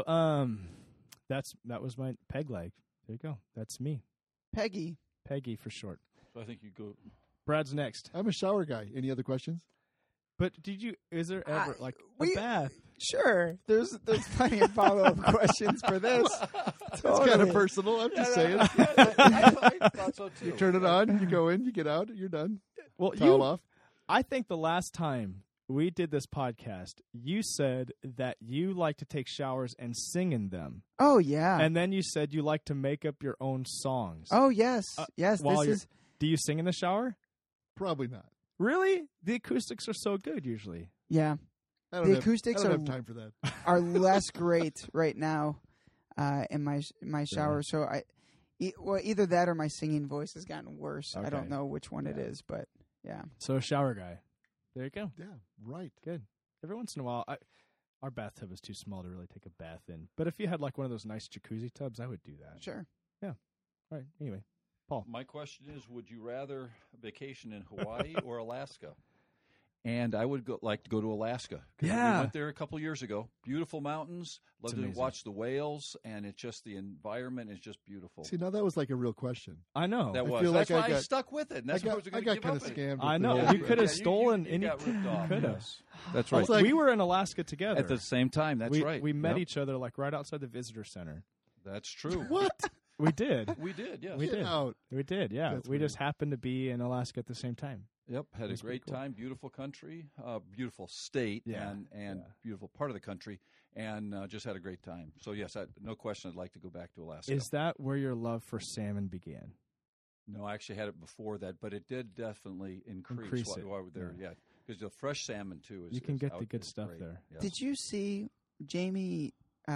[SPEAKER 2] that was my peg leg. There you go. That's me.
[SPEAKER 3] Peggy.
[SPEAKER 2] Peggy for short.
[SPEAKER 5] So I think you go.
[SPEAKER 2] Brad's next.
[SPEAKER 4] I'm a shower guy. Any other questions?
[SPEAKER 2] But is there ever
[SPEAKER 3] I-
[SPEAKER 2] a
[SPEAKER 3] we-
[SPEAKER 2] bath?
[SPEAKER 3] Sure. There's plenty of follow up questions for this.
[SPEAKER 4] It's kind of personal. I'm just saying.
[SPEAKER 5] I thought so too.
[SPEAKER 4] You turn it on, you go in, you get out, you're done.
[SPEAKER 2] Well,
[SPEAKER 4] Towel off.
[SPEAKER 2] I think the last time we did this podcast, you said that you like to take showers and sing in them.
[SPEAKER 3] Oh yeah.
[SPEAKER 2] And then you said you like to make up your own songs.
[SPEAKER 3] oh yes. Yes.
[SPEAKER 2] while
[SPEAKER 3] This
[SPEAKER 2] you're-
[SPEAKER 3] is
[SPEAKER 2] Do you sing in the shower?
[SPEAKER 4] Probably not.
[SPEAKER 2] Really? The acoustics are so good usually.
[SPEAKER 3] yeah.
[SPEAKER 4] I don't
[SPEAKER 3] The
[SPEAKER 4] have,
[SPEAKER 3] acoustics
[SPEAKER 4] I don't
[SPEAKER 3] are-
[SPEAKER 4] have time for that.
[SPEAKER 3] Are less great right now in my shower. So either that or my singing voice has gotten worse. I
[SPEAKER 2] Okay.
[SPEAKER 3] don't know which one it
[SPEAKER 2] Yeah.
[SPEAKER 3] is, but yeah.
[SPEAKER 2] So a shower guy. There you go.
[SPEAKER 4] Yeah, right.
[SPEAKER 2] Good. Every once in a while, our bathtub is too small to really take a bath in. But if you had like one of those nice jacuzzi tubs, I would do that.
[SPEAKER 3] Sure.
[SPEAKER 2] All right. Anyway,
[SPEAKER 5] My question is, would you rather vacation in Hawaii or Alaska? And I would like to go to Alaska. 'Cause
[SPEAKER 2] Yeah.
[SPEAKER 5] We went there a couple years ago. Beautiful mountains. Love to
[SPEAKER 2] amazing.
[SPEAKER 5] watch the whales, and it's just the environment is just beautiful.
[SPEAKER 4] See, now that was like a real question.
[SPEAKER 2] I know.
[SPEAKER 5] That
[SPEAKER 4] I
[SPEAKER 5] was.
[SPEAKER 4] feel
[SPEAKER 5] That's
[SPEAKER 4] like I
[SPEAKER 5] why I
[SPEAKER 4] got-
[SPEAKER 5] stuck with it. And that's
[SPEAKER 4] I
[SPEAKER 5] what I
[SPEAKER 4] got,
[SPEAKER 5] was
[SPEAKER 4] I
[SPEAKER 5] going to
[SPEAKER 4] got
[SPEAKER 5] give
[SPEAKER 4] kind
[SPEAKER 5] up
[SPEAKER 4] of
[SPEAKER 5] on.
[SPEAKER 4] scammed.
[SPEAKER 2] I
[SPEAKER 4] with
[SPEAKER 2] know.
[SPEAKER 4] the
[SPEAKER 2] You
[SPEAKER 4] whole
[SPEAKER 2] could
[SPEAKER 4] thing.
[SPEAKER 2] have stolen
[SPEAKER 5] you
[SPEAKER 2] any.
[SPEAKER 5] got ripped off.
[SPEAKER 2] Could have.
[SPEAKER 5] Yes. That's right.
[SPEAKER 4] It's like-
[SPEAKER 2] We were in Alaska together.
[SPEAKER 5] At the same time. That's
[SPEAKER 2] we,
[SPEAKER 5] right.
[SPEAKER 2] We met
[SPEAKER 5] Yep.
[SPEAKER 2] each other like right outside the visitor center.
[SPEAKER 5] That's true.
[SPEAKER 4] What?
[SPEAKER 2] We did.
[SPEAKER 5] We did, yes.
[SPEAKER 2] We
[SPEAKER 4] Get
[SPEAKER 2] did.
[SPEAKER 4] out.
[SPEAKER 2] We did. Yeah.
[SPEAKER 4] That's
[SPEAKER 2] we
[SPEAKER 4] weird.
[SPEAKER 2] just happened to be in Alaska at the same time.
[SPEAKER 5] Yep, had a
[SPEAKER 2] That's pretty
[SPEAKER 5] great
[SPEAKER 2] cool.
[SPEAKER 5] time. Beautiful country, beautiful state,
[SPEAKER 2] Yeah,
[SPEAKER 5] and
[SPEAKER 2] yeah.
[SPEAKER 5] beautiful part of the country, and just had a great time. So yes, no question, I'd like to go back to Alaska.
[SPEAKER 2] Is that where your love for salmon began?
[SPEAKER 5] No, I actually had it before that, but it did definitely increase
[SPEAKER 2] Increase it.
[SPEAKER 5] while we were there. Yeah, because the fresh salmon too is
[SPEAKER 2] You can
[SPEAKER 5] is
[SPEAKER 2] get the
[SPEAKER 5] out-
[SPEAKER 2] good
[SPEAKER 5] is
[SPEAKER 2] stuff
[SPEAKER 5] great.
[SPEAKER 2] there.
[SPEAKER 5] Yes.
[SPEAKER 3] Did you see Jamie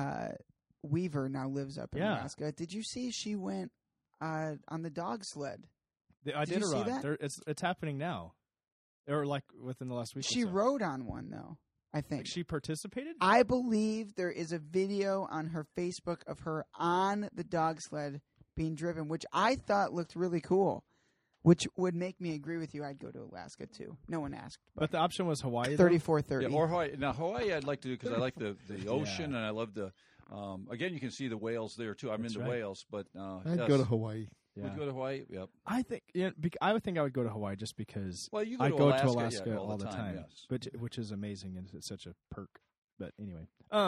[SPEAKER 3] Weaver now lives up in
[SPEAKER 2] Yeah.
[SPEAKER 3] Alaska? Did you see she went on the dog sled?
[SPEAKER 2] I
[SPEAKER 3] Did you see
[SPEAKER 2] Iditarod.
[SPEAKER 3] that?
[SPEAKER 2] It's happening now, or like within the last week.
[SPEAKER 3] She
[SPEAKER 2] or so.
[SPEAKER 3] rode on one though. I think
[SPEAKER 2] Like she participated.
[SPEAKER 3] I believe there is a video on her Facebook of her on the dog sled being driven, which I thought looked really cool, which would make me agree with you. I'd go to Alaska too. No one asked.
[SPEAKER 2] But the option was Hawaii. though?
[SPEAKER 3] 3430.
[SPEAKER 5] Yeah, or Hawaii. Now Hawaii, I'd like to do because I like the ocean and I love the. Again, you can see the whales there too. I'm
[SPEAKER 2] That's
[SPEAKER 5] into
[SPEAKER 2] right.
[SPEAKER 5] whales, but
[SPEAKER 4] I'd
[SPEAKER 5] yes.
[SPEAKER 4] go to Hawaii.
[SPEAKER 2] Yeah.
[SPEAKER 5] Would you go to Hawaii? Yep.
[SPEAKER 2] I think I would think I would go to Hawaii just because
[SPEAKER 5] Well, you go
[SPEAKER 2] I
[SPEAKER 5] to
[SPEAKER 2] go
[SPEAKER 5] Alaska,
[SPEAKER 2] to Alaska
[SPEAKER 5] yeah,
[SPEAKER 2] all the time,
[SPEAKER 5] yes.
[SPEAKER 2] which is amazing and it's such a perk. But anyway,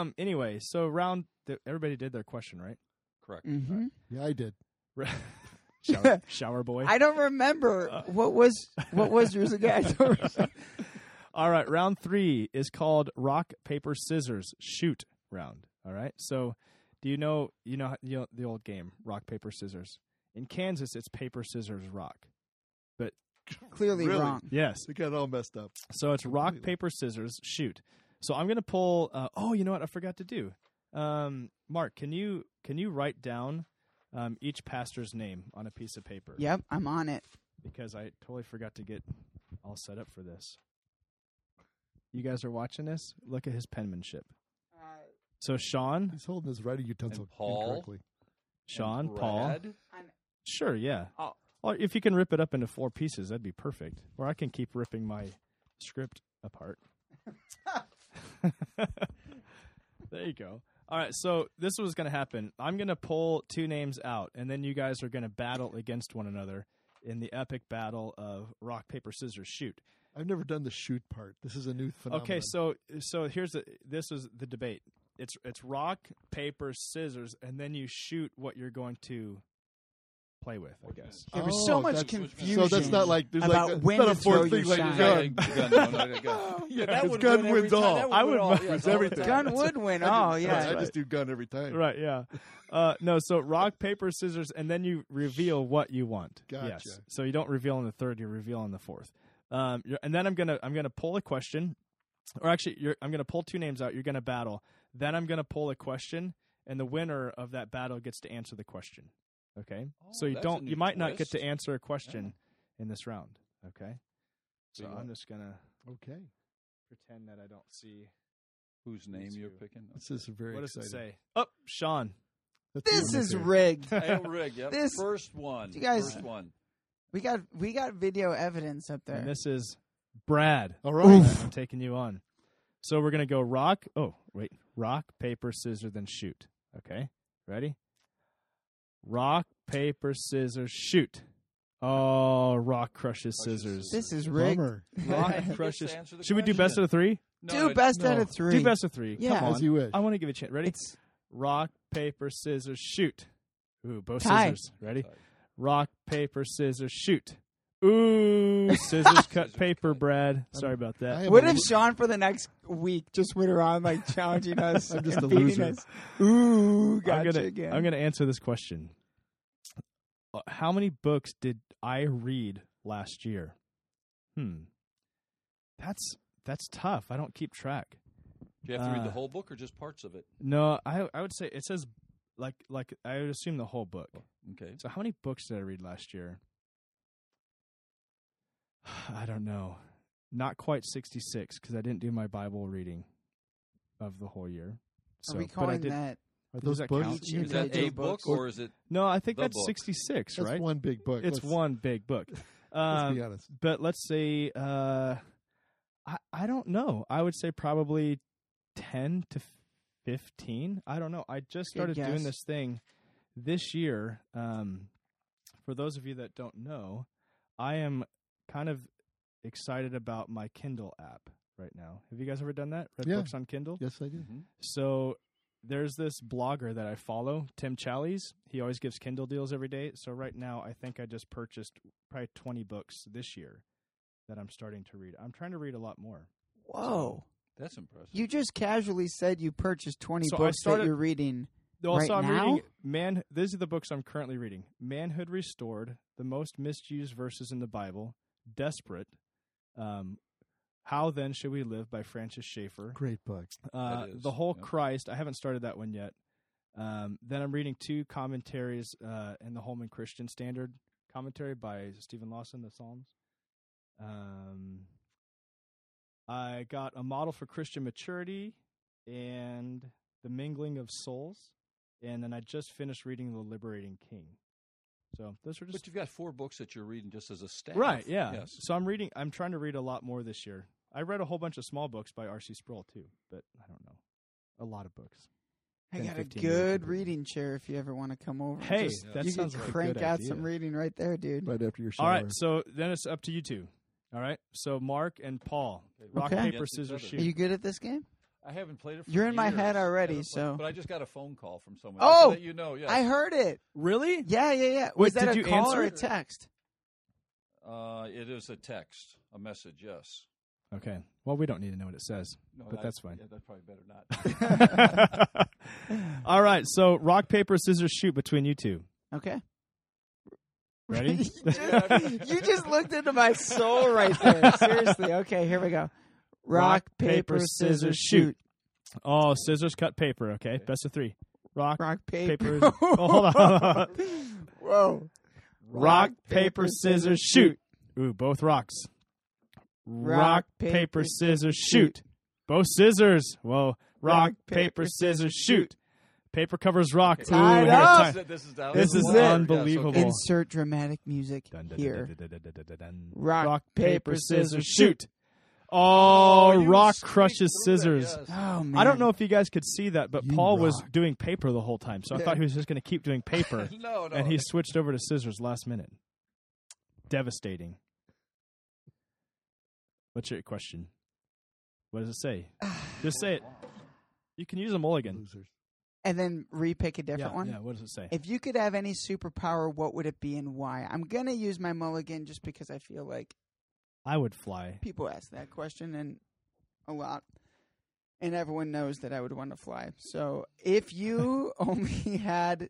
[SPEAKER 2] so everybody did their question right.
[SPEAKER 5] Correct.
[SPEAKER 3] Mm-hmm.
[SPEAKER 4] Yeah, I did.
[SPEAKER 2] Shower boy.
[SPEAKER 3] I don't remember what was yours again. I don't remember.
[SPEAKER 2] All right, round 3 is called rock paper scissors shoot round. All right, so do you know the old game rock paper scissors? In Kansas, it's paper scissors rock, but
[SPEAKER 3] clearly
[SPEAKER 4] Really?
[SPEAKER 3] wrong.
[SPEAKER 2] Yes.
[SPEAKER 4] They got it all messed up.
[SPEAKER 2] So it's rock,
[SPEAKER 4] Completely.
[SPEAKER 2] paper, scissors, shoot. So I'm going to pull. You know what? I forgot to do. Mark, can you write down each pastor's name on a piece of paper?
[SPEAKER 3] Yep, I'm on it.
[SPEAKER 2] Because I totally forgot to get all set up for this. You guys are watching this? Look at his penmanship. So Sean,
[SPEAKER 4] He's holding his writing utensil
[SPEAKER 5] And Paul.
[SPEAKER 4] incorrectly.
[SPEAKER 2] Sean,
[SPEAKER 5] And
[SPEAKER 2] Paul.
[SPEAKER 5] Brad.
[SPEAKER 2] Sure, yeah.
[SPEAKER 3] Oh.
[SPEAKER 2] Or if you can rip it up into 4 pieces, that'd be perfect. Or I can keep ripping my script apart. There you go. All right, so this is what's going to happen. I'm going to pull 2 names out, and then you guys are going to battle against one another in the epic battle of rock, paper, scissors, shoot.
[SPEAKER 4] I've never done the shoot part. This is a new phenomenon.
[SPEAKER 2] Okay, so here's this is the debate. It's rock, paper, scissors, and then you shoot what you're going to play with, I guess.
[SPEAKER 3] There was so much
[SPEAKER 4] that's-
[SPEAKER 3] confusion.
[SPEAKER 4] So that's not like there's
[SPEAKER 3] about
[SPEAKER 4] like
[SPEAKER 3] when
[SPEAKER 4] not
[SPEAKER 3] to
[SPEAKER 4] a fourth
[SPEAKER 3] throw
[SPEAKER 4] thing
[SPEAKER 3] your
[SPEAKER 4] like
[SPEAKER 3] shot.
[SPEAKER 4] gun.
[SPEAKER 5] Yeah,
[SPEAKER 4] Yeah,
[SPEAKER 5] that
[SPEAKER 4] his
[SPEAKER 5] would
[SPEAKER 4] gun
[SPEAKER 5] win every
[SPEAKER 4] wins
[SPEAKER 5] time.
[SPEAKER 4] all.
[SPEAKER 5] That would
[SPEAKER 2] I
[SPEAKER 5] win
[SPEAKER 2] would
[SPEAKER 5] all.
[SPEAKER 2] vote
[SPEAKER 5] Yes,
[SPEAKER 4] for
[SPEAKER 5] all the
[SPEAKER 4] everything.
[SPEAKER 5] time.
[SPEAKER 3] Gun would win.
[SPEAKER 4] I
[SPEAKER 3] Oh,
[SPEAKER 4] just-
[SPEAKER 3] yeah.
[SPEAKER 4] I just do gun every time.
[SPEAKER 2] Right, yeah. No, so rock, paper, scissors, and then you reveal what you want.
[SPEAKER 4] Gotcha.
[SPEAKER 2] Yes. So you don't reveal on the 3rd, you reveal on the 4th. And then I'm gonna pull a question, or actually, I'm gonna pull 2 names out. You're gonna battle. Then I'm gonna pull a question, and the winner of that battle gets to answer the question. Okay. So
[SPEAKER 5] that's a new
[SPEAKER 2] you might not get
[SPEAKER 5] twist.
[SPEAKER 2] to answer a question in this round. Okay. So
[SPEAKER 5] So you
[SPEAKER 2] I'm
[SPEAKER 5] want-
[SPEAKER 2] just gonna
[SPEAKER 4] Okay.
[SPEAKER 2] pretend that I don't see.
[SPEAKER 5] Whose name
[SPEAKER 2] These
[SPEAKER 5] you're
[SPEAKER 2] two.
[SPEAKER 5] picking?
[SPEAKER 4] This is very
[SPEAKER 2] What does
[SPEAKER 4] exciting.
[SPEAKER 2] it say? Oh, Sean.
[SPEAKER 4] That's
[SPEAKER 3] This
[SPEAKER 4] the one
[SPEAKER 3] is
[SPEAKER 4] that's
[SPEAKER 3] rigged.
[SPEAKER 5] Hey, Rig, yep.
[SPEAKER 3] This-
[SPEAKER 5] First one.
[SPEAKER 3] You guys-
[SPEAKER 5] First one.
[SPEAKER 3] We got video evidence up there.
[SPEAKER 2] And this is Brad.
[SPEAKER 4] All right.
[SPEAKER 2] I'm taking you on. So we're gonna go rock. Oh, wait. Rock, paper, scissors, then shoot. Okay. Ready? Rock, paper, scissors, shoot. Oh, rock crushes
[SPEAKER 5] Crushes
[SPEAKER 2] scissors.
[SPEAKER 3] This is rigged.
[SPEAKER 4] Bummer.
[SPEAKER 2] Rock
[SPEAKER 5] He gets
[SPEAKER 2] crushes.
[SPEAKER 5] to answer the
[SPEAKER 2] Should we do best
[SPEAKER 5] question.
[SPEAKER 2] of the 3?
[SPEAKER 5] No,
[SPEAKER 3] Do best out
[SPEAKER 4] no.
[SPEAKER 3] of 3.
[SPEAKER 2] Do best of 3.
[SPEAKER 3] Yeah.
[SPEAKER 2] Come
[SPEAKER 4] As you
[SPEAKER 2] on.
[SPEAKER 4] wish.
[SPEAKER 2] I want to give you a chance. Ready?
[SPEAKER 3] It's
[SPEAKER 2] Rock, paper, scissors, shoot. Ooh, both
[SPEAKER 3] Tie.
[SPEAKER 2] scissors. Ready?
[SPEAKER 5] Tie.
[SPEAKER 2] Rock, paper, scissors, shoot. Ooh, scissors cut
[SPEAKER 5] Scissors
[SPEAKER 2] paper,
[SPEAKER 5] cut.
[SPEAKER 2] Brad. Sorry about
[SPEAKER 4] I
[SPEAKER 2] that.
[SPEAKER 4] am
[SPEAKER 3] what
[SPEAKER 4] a
[SPEAKER 3] if
[SPEAKER 4] lo-
[SPEAKER 3] Sean for the next week just went around like challenging us
[SPEAKER 4] I'm just
[SPEAKER 3] and
[SPEAKER 4] a
[SPEAKER 3] beating
[SPEAKER 4] loser.
[SPEAKER 3] us? Ooh, gotcha
[SPEAKER 2] I'm
[SPEAKER 3] again.
[SPEAKER 2] gonna answer this question. How many books did I read last year? That's tough. I don't keep track.
[SPEAKER 5] Do you have to read the
[SPEAKER 2] Uh,
[SPEAKER 5] whole book or just parts of it?
[SPEAKER 2] No, I would say it says like I would assume the whole book.
[SPEAKER 5] Okay.
[SPEAKER 2] So how many books did I read last year? I don't know. Not quite 66 because I didn't do my Bible reading of the whole year. So,
[SPEAKER 3] Are we
[SPEAKER 2] but I
[SPEAKER 3] calling
[SPEAKER 2] did,
[SPEAKER 3] that?
[SPEAKER 4] Are
[SPEAKER 2] Does
[SPEAKER 4] those
[SPEAKER 2] that
[SPEAKER 4] books?
[SPEAKER 2] count?
[SPEAKER 3] Each
[SPEAKER 5] Is that
[SPEAKER 3] individual
[SPEAKER 5] a book
[SPEAKER 3] books?
[SPEAKER 5] or is it?
[SPEAKER 2] No, I think
[SPEAKER 5] The
[SPEAKER 2] that's
[SPEAKER 5] book.
[SPEAKER 2] 66,
[SPEAKER 4] That's
[SPEAKER 2] right?
[SPEAKER 4] one big book.
[SPEAKER 2] It's
[SPEAKER 4] Let's-
[SPEAKER 2] one big book.
[SPEAKER 4] Let's be honest.
[SPEAKER 2] But let's say I don't know. I would say probably 10 to 15. I don't know. I just started doing
[SPEAKER 3] guess.
[SPEAKER 2] this thing this year. For those of you that don't know, I am kind of excited about my Kindle app right now. Have you guys ever done that? Read
[SPEAKER 4] Yeah.
[SPEAKER 2] books on Kindle?
[SPEAKER 4] Yes, I do.
[SPEAKER 5] Mhm.
[SPEAKER 2] So there's this blogger that I follow, Tim Challies. He always gives Kindle deals every day. So right now, I think I just purchased probably 20 books this year that I'm starting to read. I'm trying to read a lot more.
[SPEAKER 3] Whoa.
[SPEAKER 5] That's impressive.
[SPEAKER 3] You just casually said you purchased 20
[SPEAKER 2] So I
[SPEAKER 3] books
[SPEAKER 2] started-
[SPEAKER 3] that you're reading.
[SPEAKER 2] Also,
[SPEAKER 3] Right
[SPEAKER 2] I'm
[SPEAKER 3] now?
[SPEAKER 2] reading These are the books I'm currently reading: Manhood Restored, The Most Misused Verses in the Bible, Desperate, How Then Should We Live by Francis Schaeffer,
[SPEAKER 4] Great book.
[SPEAKER 5] That is,
[SPEAKER 2] The Whole
[SPEAKER 5] yep.
[SPEAKER 2] Christ. I haven't started that one yet. Then I'm reading 2 commentaries in the Holman Christian Standard commentary by Stephen Lawson, the Psalms. I got A Model for Christian Maturity and The Mingling of Souls. And then I just finished reading The Liberating King. So those are
[SPEAKER 5] But
[SPEAKER 2] just
[SPEAKER 5] you've got 4 books that you're reading just as a staff.
[SPEAKER 2] right. Yeah.
[SPEAKER 5] Yes.
[SPEAKER 2] So I'm trying to read a lot more this year. I read a whole bunch of small books by R.C. Sproul too, but I don't know. A lot of books.
[SPEAKER 3] I
[SPEAKER 2] 10,
[SPEAKER 3] got a
[SPEAKER 2] 15
[SPEAKER 3] good
[SPEAKER 2] minutes.
[SPEAKER 3] reading chair if you ever want to come over.
[SPEAKER 2] Hey,
[SPEAKER 3] Just-
[SPEAKER 2] that
[SPEAKER 3] you
[SPEAKER 2] sounds
[SPEAKER 3] can
[SPEAKER 2] like a
[SPEAKER 3] crank
[SPEAKER 2] good
[SPEAKER 3] out
[SPEAKER 2] idea.
[SPEAKER 3] some reading right there, dude.
[SPEAKER 4] Right after your shower.
[SPEAKER 2] All right, so then it's up to you two. All right, so Mark and Paul, rock,
[SPEAKER 3] Okay.
[SPEAKER 2] paper,
[SPEAKER 5] Against each
[SPEAKER 2] scissors,
[SPEAKER 5] other.
[SPEAKER 2] shoot.
[SPEAKER 3] Are you good at this game?
[SPEAKER 5] I haven't played it for
[SPEAKER 3] You're in my
[SPEAKER 5] years.
[SPEAKER 3] head already,
[SPEAKER 5] Haven't played-
[SPEAKER 3] so-
[SPEAKER 5] But I just got a phone call from someone.
[SPEAKER 3] Oh!
[SPEAKER 5] So that you know, yes.
[SPEAKER 3] I heard it.
[SPEAKER 2] Really?
[SPEAKER 3] Yeah.
[SPEAKER 2] Wait,
[SPEAKER 3] Was that
[SPEAKER 2] did
[SPEAKER 3] a
[SPEAKER 2] you
[SPEAKER 3] call or a
[SPEAKER 2] answer?
[SPEAKER 3] text?
[SPEAKER 5] It is a text, a message, yes.
[SPEAKER 2] Okay. Well, we don't need to know what it says,
[SPEAKER 5] No,
[SPEAKER 2] but that's fine.
[SPEAKER 5] Yeah, that's probably better not.
[SPEAKER 2] All right, so rock, paper, scissors, shoot between you two.
[SPEAKER 3] Okay.
[SPEAKER 2] Ready?
[SPEAKER 3] You just looked into my soul right there. Seriously. Okay, here we go. Rock, paper, scissors, shoot.
[SPEAKER 2] Oh, scissors cut paper. Okay, best of three. Rock,
[SPEAKER 3] paper.
[SPEAKER 2] paper. Oh, hold on.
[SPEAKER 3] Whoa.
[SPEAKER 2] Rock, paper, scissors, shoot. Ooh, both rocks. Rock, paper, scissors, shoot. Both scissors. Whoa. Rock, paper, scissors, shoot. Paper covers rock. Ooh,
[SPEAKER 3] Tied
[SPEAKER 2] here,
[SPEAKER 3] up.
[SPEAKER 2] This is
[SPEAKER 3] it.
[SPEAKER 2] unbelievable.
[SPEAKER 3] Insert dramatic music here.
[SPEAKER 2] Rock, paper, scissors, shoot. Oh, rock crushes scissors.
[SPEAKER 3] Oh, man.
[SPEAKER 2] I don't know if you guys could see that, but
[SPEAKER 4] You
[SPEAKER 2] Paul was
[SPEAKER 4] rock.
[SPEAKER 2] doing paper the whole time, so I thought he was just going to keep doing paper,
[SPEAKER 5] No.
[SPEAKER 2] and he switched over to scissors last minute. Devastating. What's your question? What does it say? Just say it. You can use a mulligan.
[SPEAKER 4] Losers.
[SPEAKER 3] And then repick a different one.
[SPEAKER 2] Yeah, what does it say?
[SPEAKER 3] If you could have any superpower, what would it be and why? I'm going to use my mulligan just because I feel like
[SPEAKER 2] I would fly.
[SPEAKER 3] people ask that question and a lot. And everyone knows that I would want to fly. So if you only had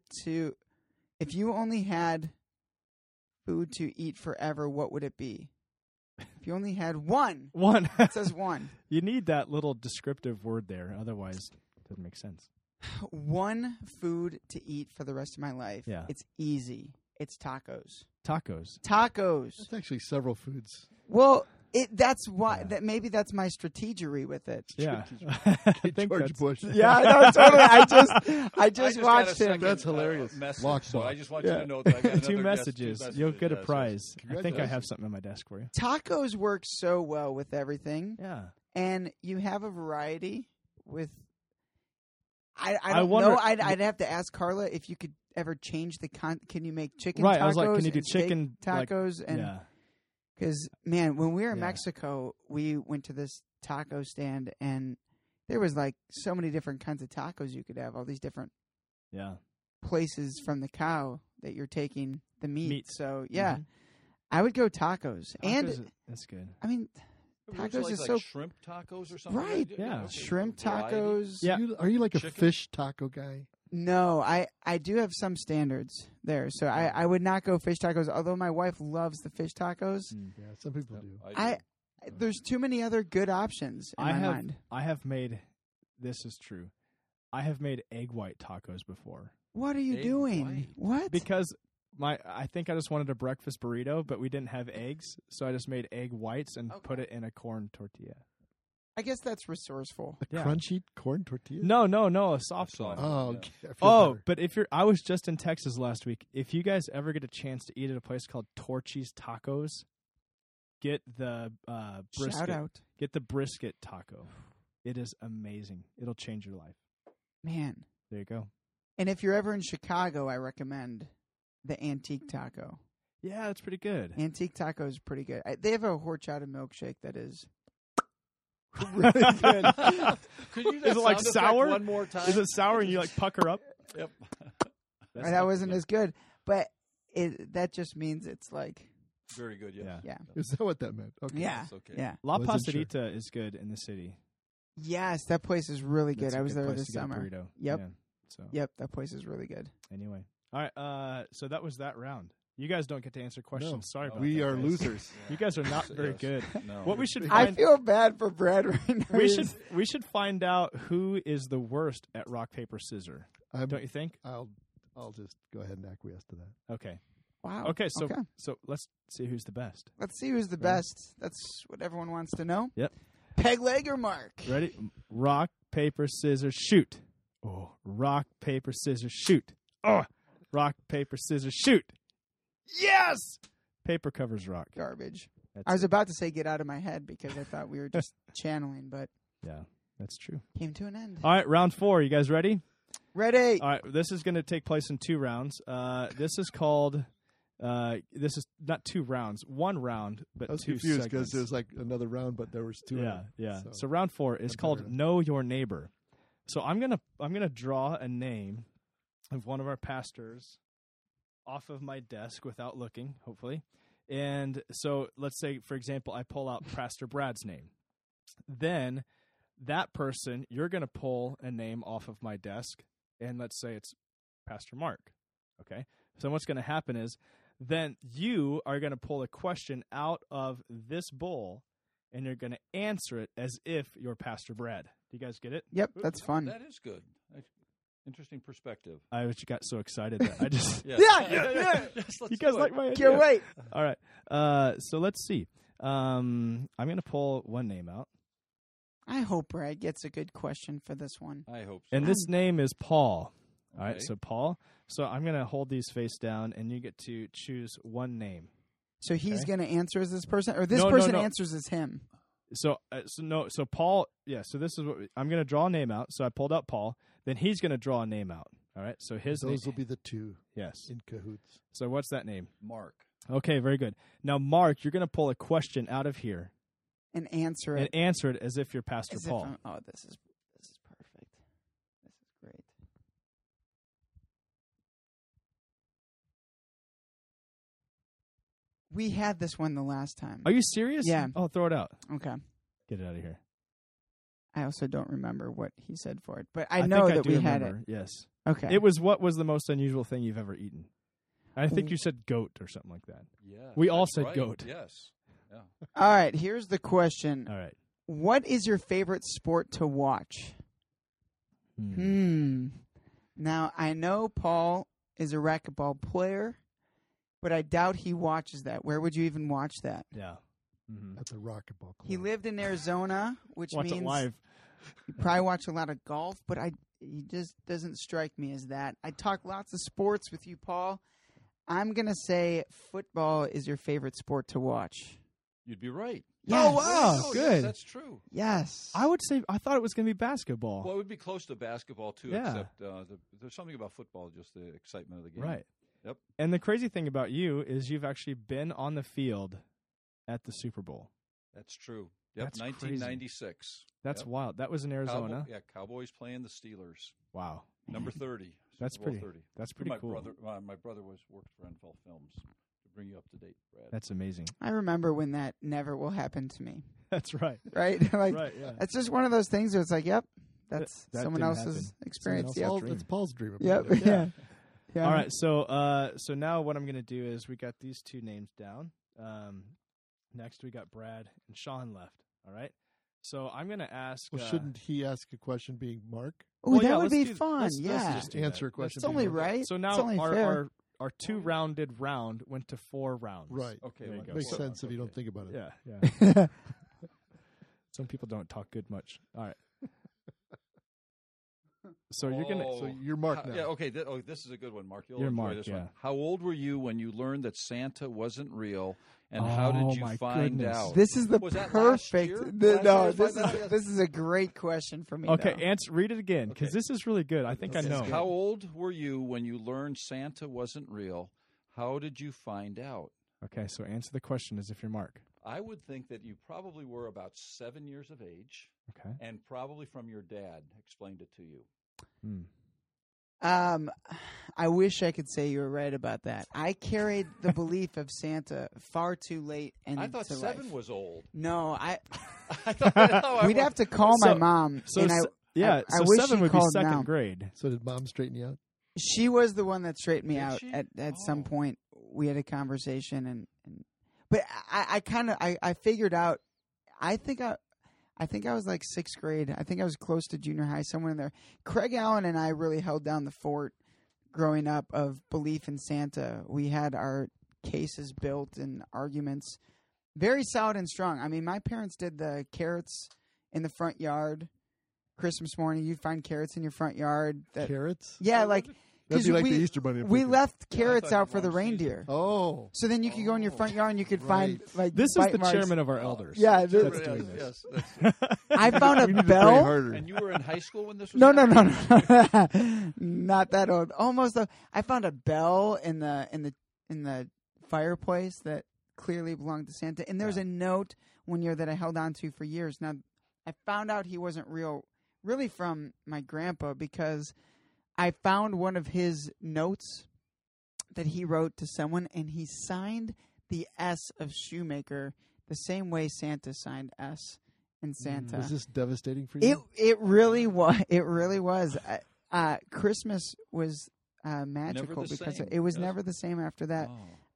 [SPEAKER 3] food to eat forever, what would it be? If you only had one,
[SPEAKER 2] One.
[SPEAKER 3] it says one.
[SPEAKER 2] You need that little descriptive word there, otherwise it doesn't make sense.
[SPEAKER 3] One food to eat for the rest of my life.
[SPEAKER 2] Yeah.
[SPEAKER 3] It's easy. It's tacos.
[SPEAKER 2] Tacos.
[SPEAKER 3] Tacos.
[SPEAKER 4] That's actually several foods.
[SPEAKER 3] Well, that's why
[SPEAKER 2] Yeah.
[SPEAKER 3] that maybe that's my strategery with it.
[SPEAKER 2] Yeah. I think
[SPEAKER 4] George
[SPEAKER 2] that's-
[SPEAKER 4] Bush.
[SPEAKER 3] Yeah, no, totally. I just watched him.
[SPEAKER 4] That's hilarious.
[SPEAKER 5] Message, so
[SPEAKER 4] Lockbox.
[SPEAKER 5] I just want you
[SPEAKER 3] Yeah.
[SPEAKER 5] to know that I got another
[SPEAKER 2] Two
[SPEAKER 5] guest,
[SPEAKER 2] messages. You'll get a
[SPEAKER 5] Yes, yes.
[SPEAKER 2] prize. I think I have
[SPEAKER 4] Congratulations.
[SPEAKER 2] something on my desk for you.
[SPEAKER 3] Tacos work so well with everything,
[SPEAKER 2] Yeah.
[SPEAKER 3] and you have a variety with. I
[SPEAKER 2] I
[SPEAKER 3] don't
[SPEAKER 2] wonder-
[SPEAKER 3] know. I'd have to ask Carla if you could ever change the can you make chicken
[SPEAKER 2] Right,
[SPEAKER 3] tacos
[SPEAKER 2] I was like, can you do
[SPEAKER 3] and steak
[SPEAKER 2] chicken, like-
[SPEAKER 3] tacos and
[SPEAKER 2] Yeah.
[SPEAKER 3] because man, when we were in
[SPEAKER 2] Yeah.
[SPEAKER 3] Mexico, we went to this taco stand and there was like so many different kinds of tacos you could have, all these different
[SPEAKER 2] Yeah.
[SPEAKER 3] places from the cow that you're taking the meat.
[SPEAKER 2] Meat.
[SPEAKER 3] So yeah,
[SPEAKER 2] Mhm.
[SPEAKER 3] I would go tacos. And
[SPEAKER 2] Tacos, that's good.
[SPEAKER 3] I mean,
[SPEAKER 5] Would
[SPEAKER 3] Tacos
[SPEAKER 5] you like,
[SPEAKER 3] is
[SPEAKER 5] like
[SPEAKER 3] so-
[SPEAKER 5] shrimp tacos or something.
[SPEAKER 3] right?
[SPEAKER 2] Yeah.
[SPEAKER 3] Shrimp
[SPEAKER 5] Variety.
[SPEAKER 3] tacos.
[SPEAKER 2] Yeah.
[SPEAKER 4] Are you like a
[SPEAKER 5] Chicken?
[SPEAKER 4] fish taco guy?
[SPEAKER 3] No, I do have some standards there, so I would not go fish tacos. Although my wife loves the fish tacos,
[SPEAKER 4] Yeah, some people do.
[SPEAKER 3] there's too many other good options in my mind.
[SPEAKER 2] I have made, this is true, I have made egg white tacos before.
[SPEAKER 3] What are you
[SPEAKER 5] Egg
[SPEAKER 3] doing?
[SPEAKER 5] white.
[SPEAKER 3] What?
[SPEAKER 2] Because I think I just wanted a breakfast burrito, but we didn't have eggs, so I just made egg whites and put it in a corn tortilla.
[SPEAKER 3] I guess that's resourceful.
[SPEAKER 4] A
[SPEAKER 2] Yeah.
[SPEAKER 4] crunchy corn tortilla?
[SPEAKER 2] No, a soft
[SPEAKER 5] Soft
[SPEAKER 2] one.
[SPEAKER 5] one.
[SPEAKER 4] Oh,
[SPEAKER 5] Yeah.
[SPEAKER 4] okay. I feel
[SPEAKER 2] Oh,
[SPEAKER 4] better.
[SPEAKER 2] but if I was just in Texas last week. If you guys ever get a chance to eat at a place called Torchy's Tacos, get the brisket.
[SPEAKER 3] Shout out,
[SPEAKER 2] Get the brisket taco. It is amazing. It'll change your life.
[SPEAKER 3] man.
[SPEAKER 2] There you go.
[SPEAKER 3] And if you're ever in Chicago, I recommend the Antique Taco.
[SPEAKER 2] Yeah, that's pretty good.
[SPEAKER 3] Antique Taco is pretty good. They have a horchata milkshake that is
[SPEAKER 2] really good.
[SPEAKER 5] Could you do
[SPEAKER 2] Is it like
[SPEAKER 5] sound effect
[SPEAKER 2] sour?
[SPEAKER 5] one more time?
[SPEAKER 2] Is it sour and you like pucker up?
[SPEAKER 5] Yep.
[SPEAKER 3] that wasn't as good, but that just means it's like
[SPEAKER 5] Very good. Yes.
[SPEAKER 2] Yeah.
[SPEAKER 3] yeah,
[SPEAKER 4] Is that what that meant? Okay.
[SPEAKER 3] yeah,
[SPEAKER 5] That's okay.
[SPEAKER 3] yeah.
[SPEAKER 2] La
[SPEAKER 4] Wasn't sure.
[SPEAKER 2] Pasadita is good in the city.
[SPEAKER 3] Yes, that place is really good.
[SPEAKER 2] That's a
[SPEAKER 3] I was
[SPEAKER 2] good
[SPEAKER 3] there
[SPEAKER 2] place
[SPEAKER 3] this
[SPEAKER 2] to get a
[SPEAKER 3] summer.
[SPEAKER 2] burrito.
[SPEAKER 3] Yep.
[SPEAKER 2] Yeah. So
[SPEAKER 3] Yep, that place is really good.
[SPEAKER 2] anyway, all right. So that was that round. You guys don't get to answer questions.
[SPEAKER 4] No,
[SPEAKER 2] Sorry about
[SPEAKER 4] we
[SPEAKER 2] that,
[SPEAKER 4] are
[SPEAKER 2] guys.
[SPEAKER 4] losers.
[SPEAKER 2] You guys are not very
[SPEAKER 5] Yes.
[SPEAKER 2] good.
[SPEAKER 5] No.
[SPEAKER 2] What we should
[SPEAKER 3] I
[SPEAKER 2] find
[SPEAKER 3] feel bad for Brad right now.
[SPEAKER 2] we should find out who is the worst at rock paper scissors.
[SPEAKER 4] I'm,
[SPEAKER 2] Don't you think?
[SPEAKER 4] I'll just go ahead and acquiesce to that.
[SPEAKER 2] Okay.
[SPEAKER 3] Wow.
[SPEAKER 2] Okay. So let's see who's the best.
[SPEAKER 3] Let's see who's the best. That's what everyone wants to know.
[SPEAKER 2] Yep.
[SPEAKER 3] Peg leg or Mark?
[SPEAKER 2] Ready? Rock paper scissors shoot. Oh, rock paper scissors shoot. Oh, rock paper scissors shoot. Yes. Paper covers rock.
[SPEAKER 3] Garbage.
[SPEAKER 2] That's
[SPEAKER 3] I was
[SPEAKER 2] it.
[SPEAKER 3] about to say get out of my head because I thought we were just channeling, but
[SPEAKER 2] Yeah, that's true.
[SPEAKER 3] came to an end.
[SPEAKER 2] All right, round 4. You guys ready?
[SPEAKER 3] Ready?
[SPEAKER 2] All right, this is going to take place in 2 rounds. This is called. This is not 2 rounds, 1 round, but
[SPEAKER 4] I was
[SPEAKER 2] 2
[SPEAKER 4] confused
[SPEAKER 2] segments.
[SPEAKER 4] because there's like another round, but there was 2. in
[SPEAKER 2] Yeah,
[SPEAKER 4] it.
[SPEAKER 2] yeah.
[SPEAKER 4] So,
[SPEAKER 2] So round 4 is
[SPEAKER 4] I'm
[SPEAKER 2] called
[SPEAKER 4] better.
[SPEAKER 2] Know Your Neighbor. So I'm gonna draw a name of one of our pastors off of my desk without looking, hopefully. And so let's say, for example, I pull out Pastor Brad's name. Then that person, you're gonna pull a name off of my desk, and let's say it's Pastor Mark. Okay. So what's gonna happen is then you are going to pull a question out of this bowl, and you're going to answer it as if you're Pastor Brad. Do you guys get it?
[SPEAKER 3] Yep, that's fun.
[SPEAKER 5] That is good. Interesting perspective.
[SPEAKER 2] I just got so excited that I just...
[SPEAKER 5] Yeah.
[SPEAKER 3] Yeah.
[SPEAKER 5] Yes, let's
[SPEAKER 2] You guys
[SPEAKER 5] do
[SPEAKER 2] like
[SPEAKER 5] it.
[SPEAKER 2] my idea?
[SPEAKER 3] Can't wait.
[SPEAKER 2] All right. So let's see. I'm going to pull one name out.
[SPEAKER 3] I hope Brad gets a good question for this one.
[SPEAKER 5] I hope so.
[SPEAKER 2] And this name is Paul. All right,
[SPEAKER 5] Okay.
[SPEAKER 2] so Paul. So I'm going to hold these face down, and you get to choose one name.
[SPEAKER 3] So he's
[SPEAKER 2] Okay.
[SPEAKER 3] going to answer as this person, or this
[SPEAKER 2] No, no,
[SPEAKER 3] person
[SPEAKER 2] no.
[SPEAKER 3] answers as him.
[SPEAKER 2] So Paul. Yeah. So this is what I'm going to draw a name out. So I pulled out Paul. Then he's going to draw a name out. All right. So his name.
[SPEAKER 4] Those will be the two
[SPEAKER 2] Yes.
[SPEAKER 4] in cahoots.
[SPEAKER 2] So what's that name?
[SPEAKER 5] Mark.
[SPEAKER 2] Okay. Very good. Now, Mark, you're going to pull a question out of here
[SPEAKER 3] And answer
[SPEAKER 2] and
[SPEAKER 3] it.
[SPEAKER 2] answer it as if you're Pastor
[SPEAKER 3] As if
[SPEAKER 2] Paul.
[SPEAKER 3] I'm- this is perfect. This is great. We had this one the last time.
[SPEAKER 2] Are you serious?
[SPEAKER 3] Yeah.
[SPEAKER 2] Oh, throw it out.
[SPEAKER 3] Okay.
[SPEAKER 2] Get it out of here.
[SPEAKER 3] I also don't remember what he said for it, but I
[SPEAKER 2] think
[SPEAKER 3] know
[SPEAKER 2] I
[SPEAKER 3] that
[SPEAKER 2] do
[SPEAKER 3] we had it.
[SPEAKER 2] remember. Yes.
[SPEAKER 3] Okay.
[SPEAKER 2] It was what was the most unusual thing you've ever eaten? I think you said goat or something like that.
[SPEAKER 5] Yeah.
[SPEAKER 2] We all
[SPEAKER 5] that's
[SPEAKER 2] said
[SPEAKER 5] right.
[SPEAKER 2] goat.
[SPEAKER 5] Yes. Yeah.
[SPEAKER 3] All right, here's the question.
[SPEAKER 2] All right.
[SPEAKER 3] What is your favorite sport to watch? Now, I know Paul is a racquetball player, but I doubt he watches that. Where would you even watch that?
[SPEAKER 2] Yeah. Mm-hmm.
[SPEAKER 4] That's a racquetball club.
[SPEAKER 3] He lived in Arizona, which
[SPEAKER 2] Watch
[SPEAKER 3] means
[SPEAKER 2] it live.
[SPEAKER 3] you probably watch a lot of golf, but he just doesn't strike me as that. I talk lots of sports with you, Paul. I'm going to say football is your favorite sport to watch.
[SPEAKER 5] You'd be right.
[SPEAKER 3] Yes.
[SPEAKER 2] Oh, wow.
[SPEAKER 5] Oh,
[SPEAKER 2] Good.
[SPEAKER 5] Yes, that's true.
[SPEAKER 3] Yes.
[SPEAKER 2] I would say I thought it was going to be basketball.
[SPEAKER 5] Well, it would be close to basketball too,
[SPEAKER 2] Yeah.
[SPEAKER 5] except there's something about football, just the excitement of the game.
[SPEAKER 2] Right.
[SPEAKER 5] Yep.
[SPEAKER 2] And the crazy thing about you is you've actually been on the field at the Super Bowl.
[SPEAKER 5] That's true. Yep.
[SPEAKER 2] That's
[SPEAKER 5] 1996.
[SPEAKER 2] That's
[SPEAKER 5] Yep.
[SPEAKER 2] wild. That was in Arizona.
[SPEAKER 5] Cowboys playing the Steelers.
[SPEAKER 2] Wow.
[SPEAKER 5] Number 30.
[SPEAKER 2] That's
[SPEAKER 5] Super Bowl
[SPEAKER 2] pretty.
[SPEAKER 5] 30.
[SPEAKER 2] That's pretty
[SPEAKER 5] my
[SPEAKER 2] cool.
[SPEAKER 5] Brother, my brother worked for NFL Films to bring you up to date, Brad.
[SPEAKER 2] That's amazing.
[SPEAKER 3] I remember when that never will happen to me.
[SPEAKER 2] That's right.
[SPEAKER 3] Right? Like,
[SPEAKER 2] Right. Yeah.
[SPEAKER 3] it's just one of those things where it's like, yep, that's
[SPEAKER 2] That
[SPEAKER 3] someone
[SPEAKER 2] didn't
[SPEAKER 3] else's
[SPEAKER 2] happen.
[SPEAKER 3] experience.
[SPEAKER 2] Someone
[SPEAKER 3] Yep.
[SPEAKER 2] else's dream.
[SPEAKER 4] It's Paul's dream.
[SPEAKER 3] Yep.
[SPEAKER 4] about it.
[SPEAKER 3] Yeah. Yeah.
[SPEAKER 2] All right. So now what I'm going to do is we got these two names down. Next we got Brad and Sean left. All right. So I'm going to ask.
[SPEAKER 4] Well, shouldn't he ask a question being Mark?
[SPEAKER 3] Ooh,
[SPEAKER 2] well,
[SPEAKER 3] that
[SPEAKER 2] yeah,
[SPEAKER 3] would
[SPEAKER 2] let's
[SPEAKER 3] be
[SPEAKER 2] do-
[SPEAKER 3] fun.
[SPEAKER 2] let's
[SPEAKER 3] Yeah.
[SPEAKER 2] just do
[SPEAKER 4] Answer
[SPEAKER 2] that.
[SPEAKER 4] a question.
[SPEAKER 3] It's only
[SPEAKER 4] being Mark.
[SPEAKER 3] right.
[SPEAKER 2] So
[SPEAKER 3] It's
[SPEAKER 2] now
[SPEAKER 3] only fair.
[SPEAKER 2] our two-rounded round went to 4 rounds.
[SPEAKER 4] Right.
[SPEAKER 5] Okay.
[SPEAKER 2] There you
[SPEAKER 5] well,
[SPEAKER 2] go.
[SPEAKER 4] Makes
[SPEAKER 5] well,
[SPEAKER 4] sense if you don't
[SPEAKER 5] okay.
[SPEAKER 4] think about it.
[SPEAKER 2] Yeah. Yeah. Some people don't talk good much. All right. So you're gonna.
[SPEAKER 5] Oh.
[SPEAKER 4] So you're Mark now.
[SPEAKER 5] Yeah, okay. This is a good one, Mark. You'll
[SPEAKER 2] You're
[SPEAKER 5] enjoy
[SPEAKER 2] Mark,
[SPEAKER 5] this
[SPEAKER 2] yeah.
[SPEAKER 5] one. How old were you when you learned that Santa wasn't real, and how
[SPEAKER 2] Oh,
[SPEAKER 5] did you
[SPEAKER 2] my
[SPEAKER 5] find
[SPEAKER 2] goodness.
[SPEAKER 5] out?
[SPEAKER 3] This is the
[SPEAKER 5] Was that last
[SPEAKER 3] perfect.
[SPEAKER 5] year?
[SPEAKER 3] the-
[SPEAKER 5] Last
[SPEAKER 3] no,
[SPEAKER 5] year,
[SPEAKER 3] this
[SPEAKER 5] find out?
[SPEAKER 3] is this is a great question for me.
[SPEAKER 2] Okay,
[SPEAKER 3] though.
[SPEAKER 2] read it again because
[SPEAKER 5] Okay.
[SPEAKER 2] this is really good. I think I
[SPEAKER 3] This is
[SPEAKER 2] know.
[SPEAKER 3] good.
[SPEAKER 5] How old were you when you learned Santa wasn't real? How did you find out?
[SPEAKER 2] Okay, so answer the question as if you're Mark.
[SPEAKER 5] I would think that you probably were about 7 years of age,
[SPEAKER 2] Okay.
[SPEAKER 5] and probably from your dad explained it to you.
[SPEAKER 2] Hmm.
[SPEAKER 3] I wish I could say you were right about that. I carried the belief of Santa far too late into
[SPEAKER 5] I thought
[SPEAKER 3] life.
[SPEAKER 5] 7 was old.
[SPEAKER 3] No,
[SPEAKER 5] I thought, no, I
[SPEAKER 3] we'd
[SPEAKER 5] was-
[SPEAKER 3] have to call my
[SPEAKER 2] So-
[SPEAKER 3] mom.
[SPEAKER 2] So
[SPEAKER 3] and
[SPEAKER 2] yeah,
[SPEAKER 3] I
[SPEAKER 2] so
[SPEAKER 3] wish
[SPEAKER 2] 7
[SPEAKER 3] she
[SPEAKER 2] would be
[SPEAKER 3] called
[SPEAKER 2] second
[SPEAKER 3] now.
[SPEAKER 2] grade.
[SPEAKER 4] So did Mom straighten you out?
[SPEAKER 3] She was the one that straightened me
[SPEAKER 5] Did
[SPEAKER 3] out
[SPEAKER 5] she?
[SPEAKER 3] at some
[SPEAKER 5] Oh.
[SPEAKER 3] point. We had a conversation, and but I kind of I figured out. I think I was like 6th grade. I think I was close to junior high, somewhere in there. Craig Allen and I really held down the fort growing up of belief in Santa. We had our cases built and arguments very solid and strong. I mean, my parents did the carrots in the front yard. Christmas morning, you'd find carrots in your front yard.
[SPEAKER 4] Carrots?
[SPEAKER 3] Yeah, like
[SPEAKER 4] That'd
[SPEAKER 3] 'cause
[SPEAKER 4] be like
[SPEAKER 3] we-
[SPEAKER 4] the Easter Bunny. I'm
[SPEAKER 3] we
[SPEAKER 4] thinking.
[SPEAKER 3] left
[SPEAKER 5] Yeah, I
[SPEAKER 3] carrots
[SPEAKER 5] thought
[SPEAKER 3] out for the
[SPEAKER 5] wrong season.
[SPEAKER 3] reindeer.
[SPEAKER 4] Oh.
[SPEAKER 3] So then you could go in your front yard and you could find
[SPEAKER 4] Right.
[SPEAKER 3] like
[SPEAKER 2] This is
[SPEAKER 3] bite
[SPEAKER 2] the
[SPEAKER 3] marks.
[SPEAKER 2] chairman of our elders.
[SPEAKER 3] Yeah,
[SPEAKER 2] that's
[SPEAKER 3] this-
[SPEAKER 2] doing this.
[SPEAKER 5] yes.
[SPEAKER 3] I found a
[SPEAKER 4] We need to pray
[SPEAKER 3] bell.
[SPEAKER 4] harder.
[SPEAKER 5] And you were in high school when this was
[SPEAKER 3] No,
[SPEAKER 5] happening?
[SPEAKER 3] no, not that old. Almost. I found a bell in the fireplace that clearly belonged to Santa, and there was a note one year that I held on to for years. Now, I found out he wasn't real, really from my grandpa, because I found one of his notes that he wrote to someone, and he signed the S of shoemaker the same way Santa signed S in Santa.
[SPEAKER 4] Was this devastating for you?
[SPEAKER 3] It really was. It really was. Christmas was magical
[SPEAKER 5] the
[SPEAKER 3] because
[SPEAKER 5] same.
[SPEAKER 3] it was
[SPEAKER 5] Yes.
[SPEAKER 3] never the same after that.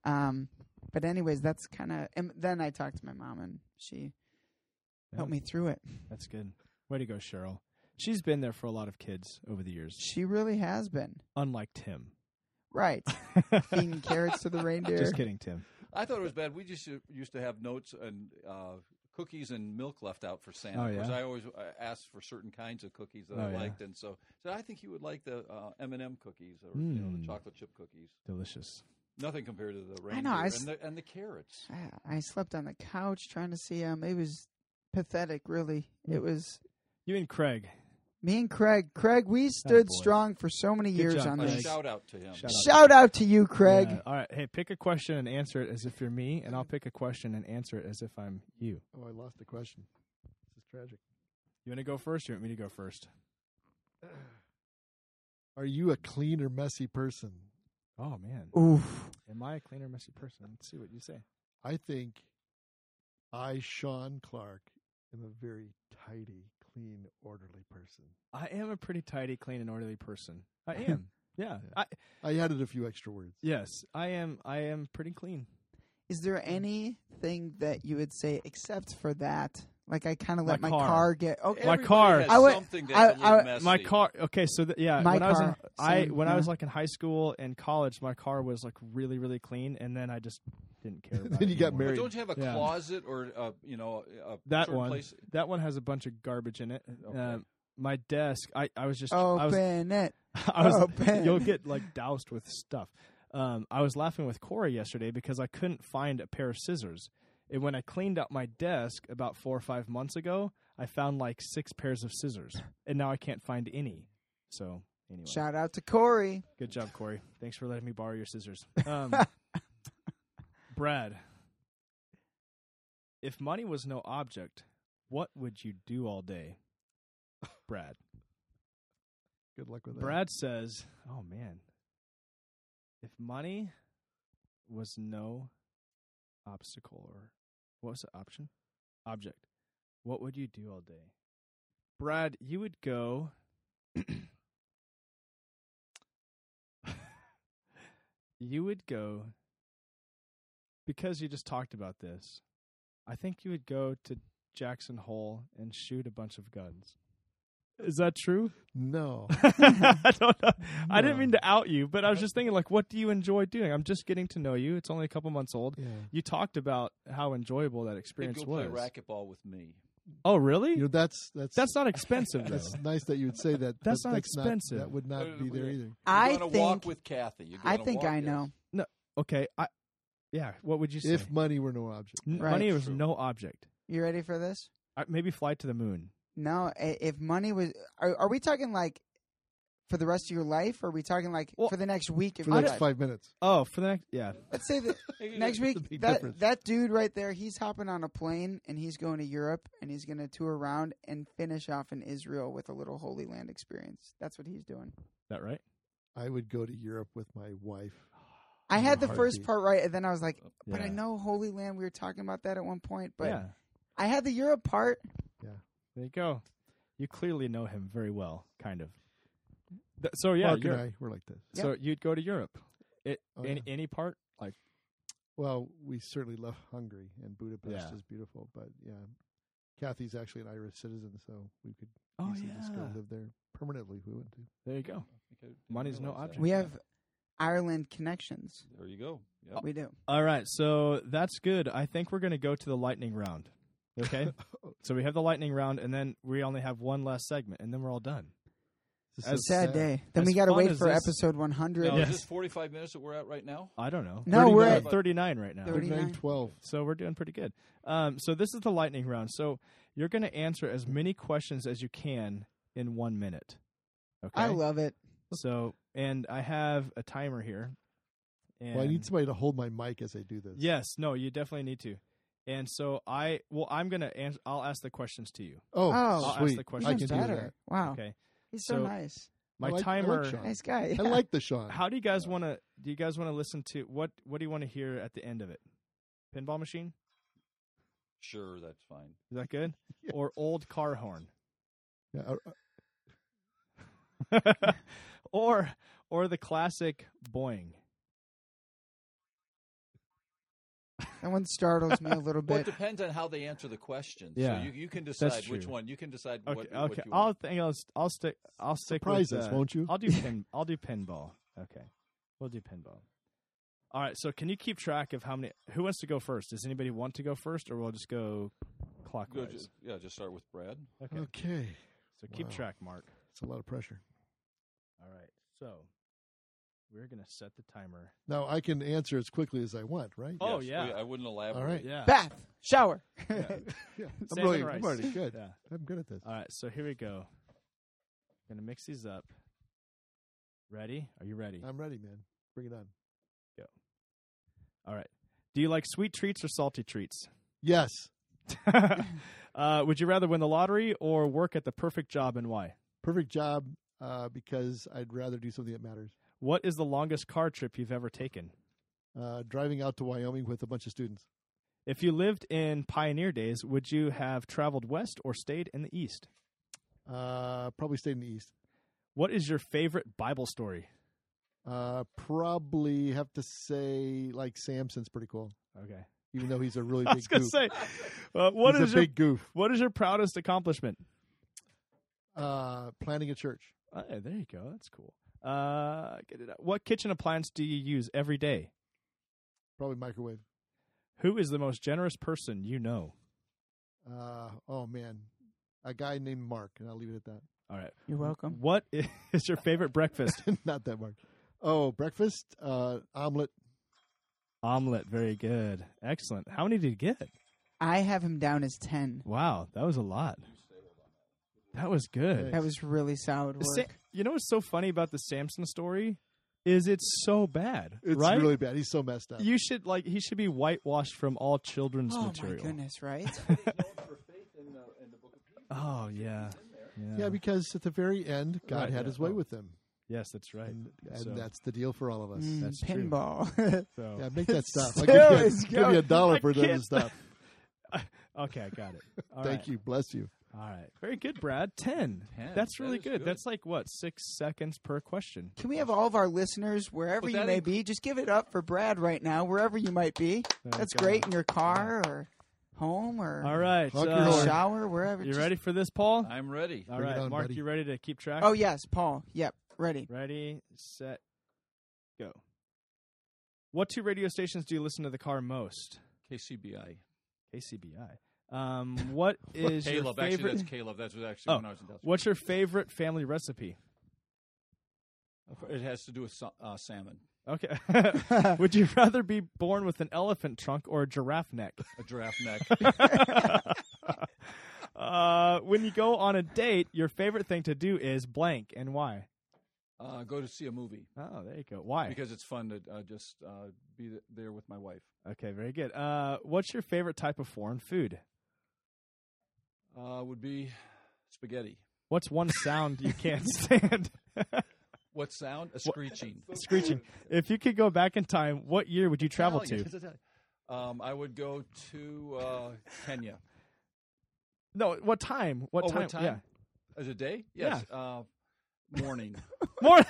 [SPEAKER 3] But anyways, that's kind of. And then I talked to my mom, and she helped me through it.
[SPEAKER 2] That's good. Way to go, Cheryl. She's been there for a lot of kids over the years,
[SPEAKER 3] She really has been.
[SPEAKER 2] unlike Tim.
[SPEAKER 3] Right. Feeding carrots to the reindeer.
[SPEAKER 2] Just kidding, Tim.
[SPEAKER 5] I thought it was bad. We just used to have notes and cookies and milk left out for Santa.
[SPEAKER 2] Oh, yeah?
[SPEAKER 5] Because I always asked for certain kinds of cookies that
[SPEAKER 2] Oh,
[SPEAKER 5] I
[SPEAKER 2] yeah.
[SPEAKER 5] liked, and so I think you would like the M&M cookies or the chocolate chip cookies.
[SPEAKER 2] Delicious.
[SPEAKER 5] Nothing compared to the
[SPEAKER 3] I
[SPEAKER 5] reindeer
[SPEAKER 3] know,
[SPEAKER 5] and the carrots.
[SPEAKER 3] I slept on the couch trying to see him. It was pathetic, really. It was
[SPEAKER 2] You and Craig.
[SPEAKER 3] me and Craig. Craig, we stood
[SPEAKER 2] boy.
[SPEAKER 3] strong for so many years
[SPEAKER 2] job,
[SPEAKER 3] on
[SPEAKER 2] Craig.
[SPEAKER 3] this.
[SPEAKER 5] Shout out to him.
[SPEAKER 3] Shout out to you, Craig.
[SPEAKER 2] Yeah. All right. Hey, pick a question and answer it as if you're me, and I'll pick a question and answer it as if I'm you.
[SPEAKER 4] Oh, I lost the question. This is tragic.
[SPEAKER 2] You want to go first or you want me to go first?
[SPEAKER 4] Are you a clean or messy person?
[SPEAKER 2] Oh, man.
[SPEAKER 3] Oof.
[SPEAKER 2] Am I a clean or messy person? Let's see what you say.
[SPEAKER 4] I think I, Sean Clark, am a very tidy, clean, orderly person.
[SPEAKER 2] I am a pretty tidy, clean, and orderly person. I am. Yeah.
[SPEAKER 4] I added a few extra words.
[SPEAKER 2] Yes, I am. I am pretty clean.
[SPEAKER 3] Is there anything that you would say except for that? Like I kind of let
[SPEAKER 2] My
[SPEAKER 3] my
[SPEAKER 2] car.
[SPEAKER 3] car get. Okay.
[SPEAKER 2] My
[SPEAKER 5] Everybody
[SPEAKER 2] car.
[SPEAKER 5] has
[SPEAKER 3] I would-
[SPEAKER 5] something
[SPEAKER 3] I-
[SPEAKER 5] that's a little messy.
[SPEAKER 2] My car. Okay, so yeah,
[SPEAKER 3] My
[SPEAKER 2] when I was
[SPEAKER 3] car, same,
[SPEAKER 2] when I was
[SPEAKER 3] yeah.
[SPEAKER 2] like in high school and college, my car was like really, really clean, and then I just didn't care about
[SPEAKER 4] Then
[SPEAKER 2] it
[SPEAKER 4] you got
[SPEAKER 2] anymore.
[SPEAKER 5] But
[SPEAKER 4] married.
[SPEAKER 5] don't you have a
[SPEAKER 2] Yeah.
[SPEAKER 5] closet or a
[SPEAKER 2] That
[SPEAKER 5] certain
[SPEAKER 2] one.
[SPEAKER 5] place?
[SPEAKER 2] That one has a bunch of garbage in it.
[SPEAKER 5] Okay.
[SPEAKER 2] My desk. I was just.
[SPEAKER 3] Open it.
[SPEAKER 2] I was.
[SPEAKER 3] Open.
[SPEAKER 2] You'll get like doused with stuff. I was laughing with Corey yesterday because I couldn't find a pair of scissors. And when I cleaned up my desk about 4 or 5 months ago, I found like 6 pairs of scissors, and now I can't find any. So anyway,
[SPEAKER 3] Shout out to Corey.
[SPEAKER 2] good job, Corey. Thanks for letting me borrow your scissors. Brad, if money was no object, what would you do all day? Brad.
[SPEAKER 4] Good luck with that.
[SPEAKER 2] Brad says, "Oh man, if money was no obstacle or what was the option? Object. What would you do all day?" Brad, you would go you would go because you just talked about this. I think you would go to Jackson Hole and shoot a bunch of guns. Is that true?
[SPEAKER 4] No.
[SPEAKER 2] I don't know. I didn't
[SPEAKER 4] No.
[SPEAKER 2] mean to out you, but I was just thinking, like, what do you enjoy doing? I'm just getting to know you. It's only a couple months old.
[SPEAKER 4] Yeah.
[SPEAKER 2] You talked about how enjoyable that
[SPEAKER 5] He'd
[SPEAKER 2] experience
[SPEAKER 5] go
[SPEAKER 2] was.
[SPEAKER 5] play racquetball with me.
[SPEAKER 2] Oh, really?
[SPEAKER 4] You know, that's
[SPEAKER 2] That's not expensive, though.
[SPEAKER 4] that's nice that you would say that.
[SPEAKER 2] That's
[SPEAKER 4] but
[SPEAKER 2] not expensive.
[SPEAKER 4] that would not be there either.
[SPEAKER 3] I
[SPEAKER 5] You're going to walk
[SPEAKER 3] think.
[SPEAKER 5] with Kathy. You're
[SPEAKER 3] I
[SPEAKER 5] gonna
[SPEAKER 3] think
[SPEAKER 5] walk,
[SPEAKER 3] I
[SPEAKER 5] yes.
[SPEAKER 3] know.
[SPEAKER 2] Okay, yeah. What would you say?
[SPEAKER 4] If money were no object.
[SPEAKER 3] Right.
[SPEAKER 2] Money was
[SPEAKER 5] True.
[SPEAKER 2] no object.
[SPEAKER 3] You ready for this?
[SPEAKER 2] Maybe fly to the moon.
[SPEAKER 3] No. If money was, are we talking like for the rest of your life? Or are we talking like
[SPEAKER 2] Well,
[SPEAKER 3] for the next week? Of
[SPEAKER 4] For
[SPEAKER 3] your
[SPEAKER 4] the next
[SPEAKER 3] life?
[SPEAKER 4] 5 minutes.
[SPEAKER 2] Oh, for the next, yeah.
[SPEAKER 3] Let's say that next
[SPEAKER 4] a
[SPEAKER 3] week.
[SPEAKER 4] big
[SPEAKER 3] That
[SPEAKER 4] difference.
[SPEAKER 3] that dude right there, he's hopping on a plane and he's going to Europe and he's going to tour around and finish off in Israel with a little Holy Land experience. That's what he's doing.
[SPEAKER 2] That right?
[SPEAKER 4] I would go to Europe with my wife.
[SPEAKER 3] I had the
[SPEAKER 4] Heartbeat.
[SPEAKER 3] first part right, and then I was like, but I
[SPEAKER 2] Yeah.
[SPEAKER 3] know Holy Land. We were talking about that at one point, but
[SPEAKER 2] yeah.
[SPEAKER 3] I had the Europe part.
[SPEAKER 2] There you go. You clearly know him very well, kind of. So yeah,
[SPEAKER 4] Mark and
[SPEAKER 2] Europe.
[SPEAKER 4] I were like this.
[SPEAKER 2] So you'd go to Europe.
[SPEAKER 4] Oh,
[SPEAKER 2] Any part like
[SPEAKER 4] Well, we certainly love Hungary, and Budapest
[SPEAKER 2] Yeah.
[SPEAKER 4] is beautiful. But yeah, Kathy's actually an Irish citizen, so we could
[SPEAKER 2] Oh
[SPEAKER 4] easily just go
[SPEAKER 2] yeah.
[SPEAKER 4] live there permanently if we want to.
[SPEAKER 2] There you go.
[SPEAKER 5] Okay, didn't
[SPEAKER 2] Money's no
[SPEAKER 5] realize that.
[SPEAKER 2] object.
[SPEAKER 3] We have Ireland connections.
[SPEAKER 5] There you go. Yep.
[SPEAKER 3] We do.
[SPEAKER 2] All right, so that's good. I think we're going to go to the lightning round. Okay? So we have the lightning round, and then we only have one last segment, and then we're all done.
[SPEAKER 4] This
[SPEAKER 2] As
[SPEAKER 4] is
[SPEAKER 3] Sad day. Then
[SPEAKER 2] as
[SPEAKER 3] we got to
[SPEAKER 2] fun
[SPEAKER 3] wait
[SPEAKER 2] as
[SPEAKER 3] for
[SPEAKER 2] this-
[SPEAKER 3] episode 100.
[SPEAKER 5] Now,
[SPEAKER 2] Yes.
[SPEAKER 5] is this 45 minutes that we're at right now?
[SPEAKER 2] I don't know.
[SPEAKER 3] No, we're
[SPEAKER 2] 39
[SPEAKER 3] at
[SPEAKER 2] 39 right now.
[SPEAKER 3] 39.
[SPEAKER 4] 12.
[SPEAKER 2] So we're doing pretty good. So this is the lightning round. So you're going to answer as many questions as you can in 1 minute. Okay?
[SPEAKER 3] I love it.
[SPEAKER 2] So, and I have a timer here. And
[SPEAKER 4] Well, I need somebody to hold my mic as I do this.
[SPEAKER 2] Yes, no, you definitely need to. And so I'm going to answer. I'll ask the questions to you.
[SPEAKER 4] Oh,
[SPEAKER 3] Oh.
[SPEAKER 2] I'll ask
[SPEAKER 4] sweet.
[SPEAKER 2] the
[SPEAKER 4] I
[SPEAKER 2] questions.
[SPEAKER 4] can
[SPEAKER 3] Even
[SPEAKER 4] do
[SPEAKER 3] better.
[SPEAKER 4] that.
[SPEAKER 3] Wow.
[SPEAKER 2] Okay.
[SPEAKER 3] He's so
[SPEAKER 2] So-
[SPEAKER 3] nice.
[SPEAKER 2] My
[SPEAKER 4] I like
[SPEAKER 2] timer.
[SPEAKER 4] Sean.
[SPEAKER 3] Nice guy.
[SPEAKER 4] I like the Sean.
[SPEAKER 2] How do you guys want to? Do you guys want to listen to what? What do you want to hear at the end of it? Pinball machine?
[SPEAKER 5] Sure, that's fine.
[SPEAKER 2] Is that good?
[SPEAKER 4] Yes.
[SPEAKER 2] Or old car horn?
[SPEAKER 4] Yeah,
[SPEAKER 2] or the classic boing?
[SPEAKER 3] That one startles me a little
[SPEAKER 5] Well, it
[SPEAKER 3] bit.
[SPEAKER 5] depends on how they answer the question.
[SPEAKER 2] Yeah,
[SPEAKER 5] So you can decide which
[SPEAKER 2] true.
[SPEAKER 5] one. You can decide
[SPEAKER 2] Okay,
[SPEAKER 5] what
[SPEAKER 2] okay.
[SPEAKER 5] you want.
[SPEAKER 2] I'll stick
[SPEAKER 4] Surprise
[SPEAKER 2] with,
[SPEAKER 4] us, won't you?
[SPEAKER 2] I'll do pinball. Okay, we'll do pinball. All right. So can you keep track of who wants to go first? Does anybody want to go first, or we'll just go
[SPEAKER 5] Go
[SPEAKER 2] clockwise?
[SPEAKER 5] just start with Brad.
[SPEAKER 2] Okay.
[SPEAKER 4] Okay.
[SPEAKER 2] So keep
[SPEAKER 4] Wow.
[SPEAKER 2] track, Mark.
[SPEAKER 4] It's a lot of pressure.
[SPEAKER 2] All right. So we're gonna set the timer.
[SPEAKER 4] Now I can answer as quickly as I want, right?
[SPEAKER 2] Oh,
[SPEAKER 5] Yes,
[SPEAKER 2] yeah.
[SPEAKER 5] I wouldn't elaborate.
[SPEAKER 4] All right.
[SPEAKER 2] Yeah.
[SPEAKER 3] Bath, shower.
[SPEAKER 4] Yeah.
[SPEAKER 2] Salmon
[SPEAKER 4] I'm really,
[SPEAKER 2] rice.
[SPEAKER 4] I'm already good.
[SPEAKER 2] Yeah.
[SPEAKER 4] I'm good at this.
[SPEAKER 2] All right. So here we go. Gonna mix these up. Ready? Are you ready?
[SPEAKER 4] I'm ready, man. Bring it on.
[SPEAKER 2] All right. Do you like sweet treats or salty treats?
[SPEAKER 4] Yes.
[SPEAKER 2] Would you rather win the lottery or work at the perfect job, and why?
[SPEAKER 4] Perfect job because I'd rather do something that matters.
[SPEAKER 2] What is the longest car trip you've ever taken?
[SPEAKER 4] Driving out to Wyoming with a bunch of students.
[SPEAKER 2] If you lived in pioneer days, would you have traveled west or stayed in the east?
[SPEAKER 4] Probably stayed in the East.
[SPEAKER 2] What is your favorite Bible story?
[SPEAKER 4] Probably have to say like Samson's pretty cool,
[SPEAKER 2] Okay.
[SPEAKER 4] even though he's a really
[SPEAKER 2] I
[SPEAKER 4] big
[SPEAKER 2] was going to
[SPEAKER 4] goof.
[SPEAKER 2] say,
[SPEAKER 4] He's a big goof.
[SPEAKER 2] what is your proudest accomplishment?
[SPEAKER 4] Planning a church.
[SPEAKER 2] There you go. That's cool. Get it out. What kitchen appliance do you use every day?
[SPEAKER 4] Probably microwave.
[SPEAKER 2] Who is the most generous person you know?
[SPEAKER 4] Oh man, a guy named Mark, and I'll leave it at that.
[SPEAKER 2] All right.
[SPEAKER 3] You're welcome.
[SPEAKER 2] What is your favorite breakfast?
[SPEAKER 4] Not that Mark. Oh, breakfast, omelet.
[SPEAKER 2] Omelet. Very good. Excellent. How many did you get?
[SPEAKER 3] I have him down as 10.
[SPEAKER 2] Wow, that was a lot. That was good.
[SPEAKER 3] That was really solid work.
[SPEAKER 2] You know what's so funny about the Samson story is it's so bad,
[SPEAKER 4] It's
[SPEAKER 2] right?
[SPEAKER 4] really bad. He's so messed up.
[SPEAKER 2] He should be whitewashed from all children's
[SPEAKER 3] oh,
[SPEAKER 2] material.
[SPEAKER 3] my goodness, right?
[SPEAKER 2] Oh yeah.
[SPEAKER 4] Yeah, because at the very end, God
[SPEAKER 2] Right,
[SPEAKER 4] had
[SPEAKER 2] yeah.
[SPEAKER 4] his way
[SPEAKER 2] Oh.
[SPEAKER 4] with him,
[SPEAKER 2] Yes, that's right.
[SPEAKER 4] and
[SPEAKER 2] So-
[SPEAKER 4] that's the deal for all of us.
[SPEAKER 2] That's true.
[SPEAKER 3] pinball.
[SPEAKER 2] So
[SPEAKER 4] Yeah, make that stop. I'll
[SPEAKER 3] Still
[SPEAKER 4] give
[SPEAKER 3] is
[SPEAKER 4] you $1
[SPEAKER 2] I
[SPEAKER 4] for that
[SPEAKER 2] can't
[SPEAKER 4] stuff.
[SPEAKER 2] okay, I got it. All
[SPEAKER 4] Thank
[SPEAKER 2] right.
[SPEAKER 4] you. Bless you.
[SPEAKER 2] All right, very good, Brad. 10.
[SPEAKER 5] 10.
[SPEAKER 2] That's
[SPEAKER 5] That
[SPEAKER 2] really
[SPEAKER 5] is
[SPEAKER 2] good.
[SPEAKER 5] good.
[SPEAKER 2] That's like what 6 seconds per question.
[SPEAKER 3] Can we have all of our listeners, wherever
[SPEAKER 5] But
[SPEAKER 3] you
[SPEAKER 5] that
[SPEAKER 3] may be, just give it up for Brad right now, wherever you might be. That's
[SPEAKER 2] Okay.
[SPEAKER 3] great in your car or home or
[SPEAKER 2] All right,
[SPEAKER 4] Honk your
[SPEAKER 3] in the
[SPEAKER 4] horn.
[SPEAKER 3] shower, wherever.
[SPEAKER 2] you
[SPEAKER 3] Just-
[SPEAKER 2] ready for this, Paul?
[SPEAKER 5] I'm ready.
[SPEAKER 2] All
[SPEAKER 4] Bring it
[SPEAKER 2] right,
[SPEAKER 4] on,
[SPEAKER 2] Mark,
[SPEAKER 4] buddy.
[SPEAKER 2] you ready to keep track?
[SPEAKER 3] Oh, yes, Paul. Yep, ready.
[SPEAKER 2] Ready, set, go. What 2 radio stations do you listen to the car most?
[SPEAKER 5] KCBI.
[SPEAKER 2] KCBI. What is your
[SPEAKER 5] Caleb. Actually,
[SPEAKER 2] favorite?
[SPEAKER 5] that's Caleb. That's actually when I was in Delaware.
[SPEAKER 2] What's your favorite family recipe?
[SPEAKER 5] It has to do with salmon.
[SPEAKER 2] Okay. Would you rather be born with an elephant trunk or a giraffe neck?
[SPEAKER 5] A giraffe neck.
[SPEAKER 2] When you go on a date, your favorite thing to do is blank, and why?
[SPEAKER 5] Go to see a movie
[SPEAKER 2] Oh, there you go. Why?
[SPEAKER 5] because it's fun to just be there with my wife.
[SPEAKER 2] Okay, very good. What's your favorite type of foreign food?
[SPEAKER 5] Would be spaghetti.
[SPEAKER 2] What's one sound you can't stand?
[SPEAKER 5] What sound? A screeching.
[SPEAKER 2] Screeching. If you could go back in time, what year would you travel to?
[SPEAKER 5] I would go to Kenya.
[SPEAKER 2] No, what time? What
[SPEAKER 5] Oh,
[SPEAKER 2] time?
[SPEAKER 5] what time?
[SPEAKER 2] Yeah.
[SPEAKER 5] As a day? Yes. Morning.
[SPEAKER 2] More.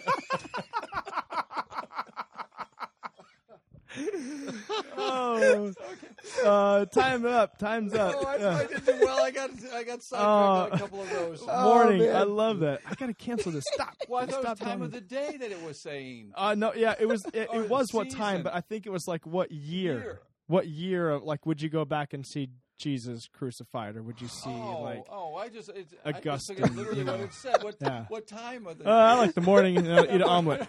[SPEAKER 2] Oh, time up. Time's up.
[SPEAKER 5] I did do well. I got sidetracked on a couple of those.
[SPEAKER 2] Morning.
[SPEAKER 3] man.
[SPEAKER 2] I love that. I gotta cancel this. Stop.
[SPEAKER 5] Well, I thought it
[SPEAKER 2] Stop
[SPEAKER 5] was time
[SPEAKER 2] telling
[SPEAKER 5] of
[SPEAKER 2] me.
[SPEAKER 5] the day that it was saying.
[SPEAKER 2] No, yeah, it was. It
[SPEAKER 5] Oh,
[SPEAKER 2] was what time,
[SPEAKER 5] season.
[SPEAKER 2] but I think it was like what year?
[SPEAKER 5] Year.
[SPEAKER 2] What year of like? Would you go back and see Jesus crucified, or would you see like?
[SPEAKER 5] I just
[SPEAKER 2] Augustine,
[SPEAKER 5] figured literally
[SPEAKER 2] you know.
[SPEAKER 5] what it said. What
[SPEAKER 2] Yeah.
[SPEAKER 5] what time of the?
[SPEAKER 2] I like the morning. Eat an omelet.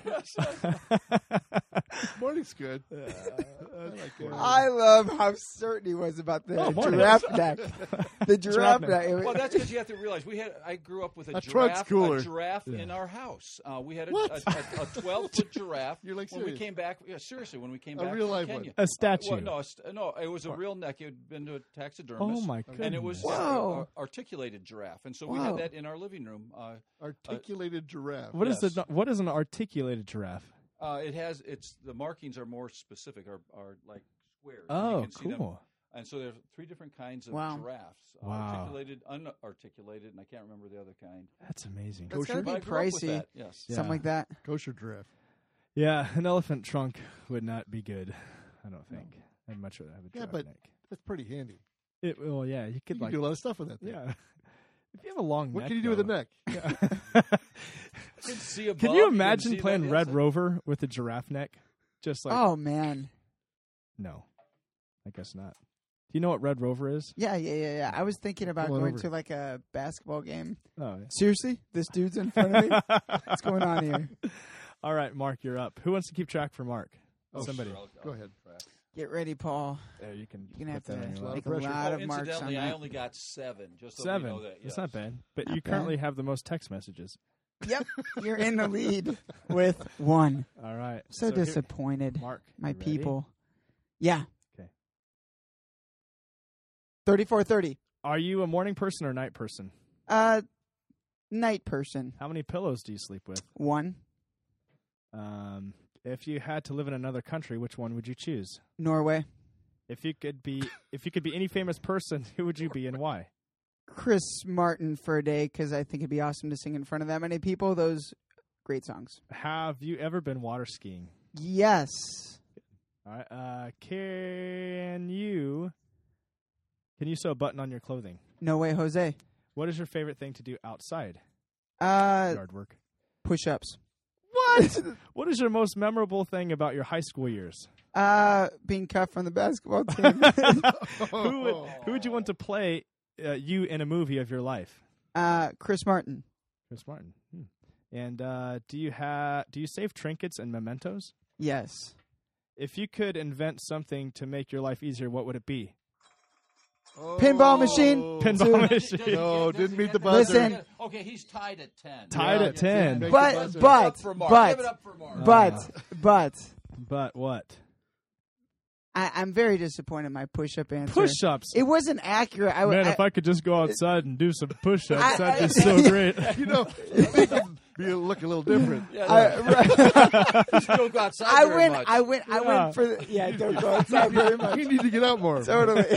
[SPEAKER 4] Morning's good. I like morning.
[SPEAKER 3] I love how certain he was about the
[SPEAKER 2] Oh, morning.
[SPEAKER 3] giraffe neck. The giraffe
[SPEAKER 2] neck.
[SPEAKER 3] neck.
[SPEAKER 5] Well, that's because you have to realize I grew up with
[SPEAKER 4] A trunk's cooler.
[SPEAKER 5] a giraffe in our house. We had a 12-foot giraffe.
[SPEAKER 4] You're like
[SPEAKER 5] when we
[SPEAKER 4] serious?
[SPEAKER 5] came back. Yeah, seriously, when we came
[SPEAKER 4] A
[SPEAKER 5] back
[SPEAKER 4] real
[SPEAKER 5] from
[SPEAKER 4] live
[SPEAKER 5] Kenya.
[SPEAKER 2] A statue.
[SPEAKER 5] Well, no, it was a real neck. It had been to a taxidermist.
[SPEAKER 2] Oh my goodness.
[SPEAKER 5] And it was
[SPEAKER 3] Whoa.
[SPEAKER 5] articulated giraffe, and so we
[SPEAKER 3] Whoa.
[SPEAKER 5] had that in our living room.
[SPEAKER 4] Articulated giraffe.
[SPEAKER 2] What is
[SPEAKER 5] Yes.
[SPEAKER 2] What is an articulated giraffe?
[SPEAKER 5] The markings are more specific, are like squares.
[SPEAKER 2] Oh,
[SPEAKER 5] you can see them.
[SPEAKER 2] cool.
[SPEAKER 5] And so there's 3 different kinds of
[SPEAKER 3] Wow.
[SPEAKER 5] giraffes:
[SPEAKER 2] Wow.
[SPEAKER 5] articulated, unarticulated, and I can't remember the other kind.
[SPEAKER 2] That's amazing.
[SPEAKER 3] That's gotta be
[SPEAKER 5] But I grew up with
[SPEAKER 3] pricey.
[SPEAKER 5] that, yes.
[SPEAKER 2] Yeah.
[SPEAKER 3] Something like that.
[SPEAKER 4] Kosher giraffe.
[SPEAKER 2] Yeah, an elephant trunk would not be good. I don't think. I'd much rather have a
[SPEAKER 4] Yeah,
[SPEAKER 2] giraffe
[SPEAKER 4] but
[SPEAKER 2] neck.
[SPEAKER 4] that's pretty handy.
[SPEAKER 2] Well, yeah, you could
[SPEAKER 4] You can
[SPEAKER 2] like
[SPEAKER 4] do a lot of stuff with that thing.
[SPEAKER 2] yeah. If you have a long
[SPEAKER 4] What
[SPEAKER 2] neck,
[SPEAKER 4] can you do with a
[SPEAKER 2] though-
[SPEAKER 4] neck?
[SPEAKER 2] Yeah.
[SPEAKER 5] can see above,
[SPEAKER 2] Can you
[SPEAKER 5] can
[SPEAKER 2] imagine
[SPEAKER 5] see
[SPEAKER 2] playing
[SPEAKER 5] that,
[SPEAKER 2] Red
[SPEAKER 5] yes.
[SPEAKER 2] Rover with a giraffe neck? Just like
[SPEAKER 3] Oh man.
[SPEAKER 2] no, I guess not. Do you know what Red Rover is?
[SPEAKER 3] Yeah. I was thinking about
[SPEAKER 4] Come on
[SPEAKER 3] going
[SPEAKER 4] over.
[SPEAKER 3] to like a basketball game.
[SPEAKER 2] Oh,
[SPEAKER 3] Seriously? This dude's in front of me? What's going on here?
[SPEAKER 2] All right, Mark, you're up. Who wants to keep track for Mark?
[SPEAKER 4] Oh,
[SPEAKER 2] Somebody.
[SPEAKER 5] Sure,
[SPEAKER 4] Go ahead.
[SPEAKER 3] Get ready, Paul.
[SPEAKER 2] There, you can.
[SPEAKER 3] You're going to
[SPEAKER 2] put
[SPEAKER 3] have
[SPEAKER 2] that on
[SPEAKER 3] to
[SPEAKER 2] your
[SPEAKER 3] make
[SPEAKER 2] lap.
[SPEAKER 3] a
[SPEAKER 4] pressure.
[SPEAKER 3] lot
[SPEAKER 5] Oh,
[SPEAKER 3] of marks on
[SPEAKER 5] incidentally, I
[SPEAKER 3] that.
[SPEAKER 5] only got 7. Just so
[SPEAKER 2] 7.
[SPEAKER 5] we know that.
[SPEAKER 2] That's
[SPEAKER 5] yes.
[SPEAKER 2] not bad. But
[SPEAKER 3] Not
[SPEAKER 2] you
[SPEAKER 3] bad.
[SPEAKER 2] currently have the most text messages.
[SPEAKER 3] Yep. You're in the lead with 1.
[SPEAKER 2] All right.
[SPEAKER 3] So
[SPEAKER 2] here-
[SPEAKER 3] disappointed.
[SPEAKER 2] Mark,
[SPEAKER 3] My
[SPEAKER 2] you ready?
[SPEAKER 3] people. Yeah.
[SPEAKER 2] Okay.
[SPEAKER 3] 3430.
[SPEAKER 2] Are you a morning person or night person?
[SPEAKER 3] Night person.
[SPEAKER 2] How many pillows do you sleep with?
[SPEAKER 3] 1.
[SPEAKER 2] If you had to live in another country, which one would you choose?
[SPEAKER 3] Norway.
[SPEAKER 2] If you could be any famous person, who would you be and why?
[SPEAKER 3] Chris Martin for a day because I think it'd be awesome to sing in front of that many people. Those great songs.
[SPEAKER 2] Have you ever been water skiing?
[SPEAKER 3] Yes.
[SPEAKER 2] All right. Can you sew a button on your clothing?
[SPEAKER 3] No way, Jose.
[SPEAKER 2] What is your favorite thing to do outside
[SPEAKER 3] Uh,
[SPEAKER 2] yard work?
[SPEAKER 3] push-ups.
[SPEAKER 2] What? What is your most memorable thing about your high school years?
[SPEAKER 3] Being cut from the basketball team.
[SPEAKER 2] Who would you want to play you in a movie of your life?
[SPEAKER 3] Chris Martin.
[SPEAKER 2] Chris Martin. And do you save trinkets and mementos?
[SPEAKER 3] Yes.
[SPEAKER 2] If you could invent something to make your life easier, what would it be?
[SPEAKER 3] Pinball machine.
[SPEAKER 2] Pinball
[SPEAKER 3] Dude.
[SPEAKER 2] machine.
[SPEAKER 4] No, didn't meet the buzzer.
[SPEAKER 3] Listen.
[SPEAKER 5] Okay, he's tied at 10.
[SPEAKER 2] Tied
[SPEAKER 4] Yeah,
[SPEAKER 2] at 10.
[SPEAKER 4] make the
[SPEAKER 3] But
[SPEAKER 4] buzzer.
[SPEAKER 5] Give it up for Mark. Give it
[SPEAKER 3] but
[SPEAKER 5] up for Mark.
[SPEAKER 2] But what?
[SPEAKER 3] I'm very disappointed in my push-up answer.
[SPEAKER 2] Push-ups.
[SPEAKER 3] It wasn't accurate.
[SPEAKER 2] Man, if I could just go outside and do some push-ups,
[SPEAKER 3] I-
[SPEAKER 2] that'd be so great.
[SPEAKER 4] You know, you think it'd look a little different.
[SPEAKER 5] Don't go outside
[SPEAKER 3] I
[SPEAKER 5] very
[SPEAKER 3] went.
[SPEAKER 5] much.
[SPEAKER 3] I went. I
[SPEAKER 2] Yeah.
[SPEAKER 3] went for the. Yeah, don't go outside very much.
[SPEAKER 4] You need to get out more.
[SPEAKER 3] Totally.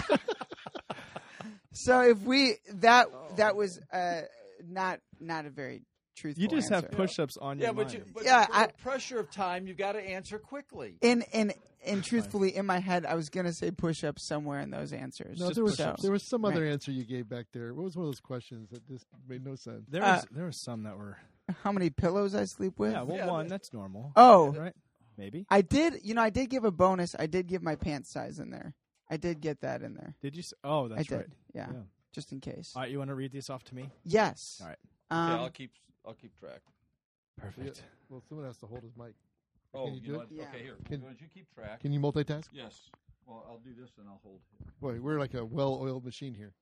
[SPEAKER 3] So if we that was not a very truthful.
[SPEAKER 2] You just have
[SPEAKER 3] answer.
[SPEAKER 2] push-ups on your
[SPEAKER 5] Yeah, but,
[SPEAKER 2] mind.
[SPEAKER 3] Yeah,
[SPEAKER 5] for the pressure of time, you got to answer quickly.
[SPEAKER 3] And truthfully, in my head, I was gonna say push-ups somewhere in those answers.
[SPEAKER 4] No,
[SPEAKER 2] Just
[SPEAKER 4] there was
[SPEAKER 2] push-ups.
[SPEAKER 4] there was some other
[SPEAKER 3] Right.
[SPEAKER 4] answer you gave back there. What was one of those questions that just made no sense?
[SPEAKER 2] There were some that were...
[SPEAKER 3] How many pillows I sleep with?
[SPEAKER 2] Yeah, well,
[SPEAKER 5] Yeah,
[SPEAKER 2] one, that's normal.
[SPEAKER 3] Oh,
[SPEAKER 2] Right? Maybe.
[SPEAKER 3] I did. I did give a bonus. I did give my pants size in there. I did get that in there.
[SPEAKER 2] Did you? Oh, that's
[SPEAKER 3] I did.
[SPEAKER 2] right.
[SPEAKER 3] Yeah,
[SPEAKER 2] Yeah.
[SPEAKER 3] just in case.
[SPEAKER 2] All right, you want to read these off to me?
[SPEAKER 3] Yes.
[SPEAKER 2] All right.
[SPEAKER 5] Yeah, I'll keep track.
[SPEAKER 2] Perfect.
[SPEAKER 4] Well, someone has to hold his mic.
[SPEAKER 5] Oh,
[SPEAKER 4] Can you
[SPEAKER 5] you
[SPEAKER 4] do
[SPEAKER 5] know
[SPEAKER 4] it?
[SPEAKER 5] what?
[SPEAKER 3] Yeah.
[SPEAKER 5] Okay, here.
[SPEAKER 4] Can-
[SPEAKER 5] Why don't you keep track?
[SPEAKER 4] Can you multitask?
[SPEAKER 5] Yes. Well, I'll do this and I'll hold.
[SPEAKER 4] Boy, we're like a well-oiled machine here.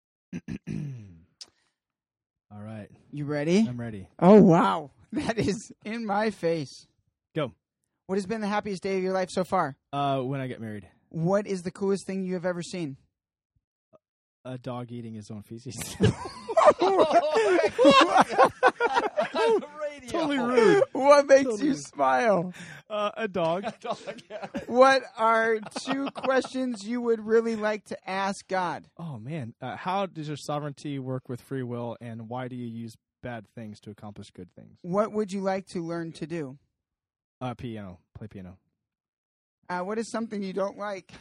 [SPEAKER 2] All right.
[SPEAKER 3] You ready?
[SPEAKER 2] I'm ready.
[SPEAKER 3] Oh wow, that is in my face.
[SPEAKER 2] Go.
[SPEAKER 3] What has been the happiest day of your life so far?
[SPEAKER 2] When I get married.
[SPEAKER 3] What is the coolest thing you have ever seen?
[SPEAKER 2] A dog eating his own feces.
[SPEAKER 5] On the radio.
[SPEAKER 4] Totally rude.
[SPEAKER 3] What makes you smile?
[SPEAKER 2] A dog.
[SPEAKER 3] What are 2 questions you would really like to ask God?
[SPEAKER 2] Oh, man. How does your sovereignty work with free will, and why do you use bad things to accomplish good things?
[SPEAKER 3] What would you like to learn to do?
[SPEAKER 2] Piano. Play piano.
[SPEAKER 3] What is something you don't like?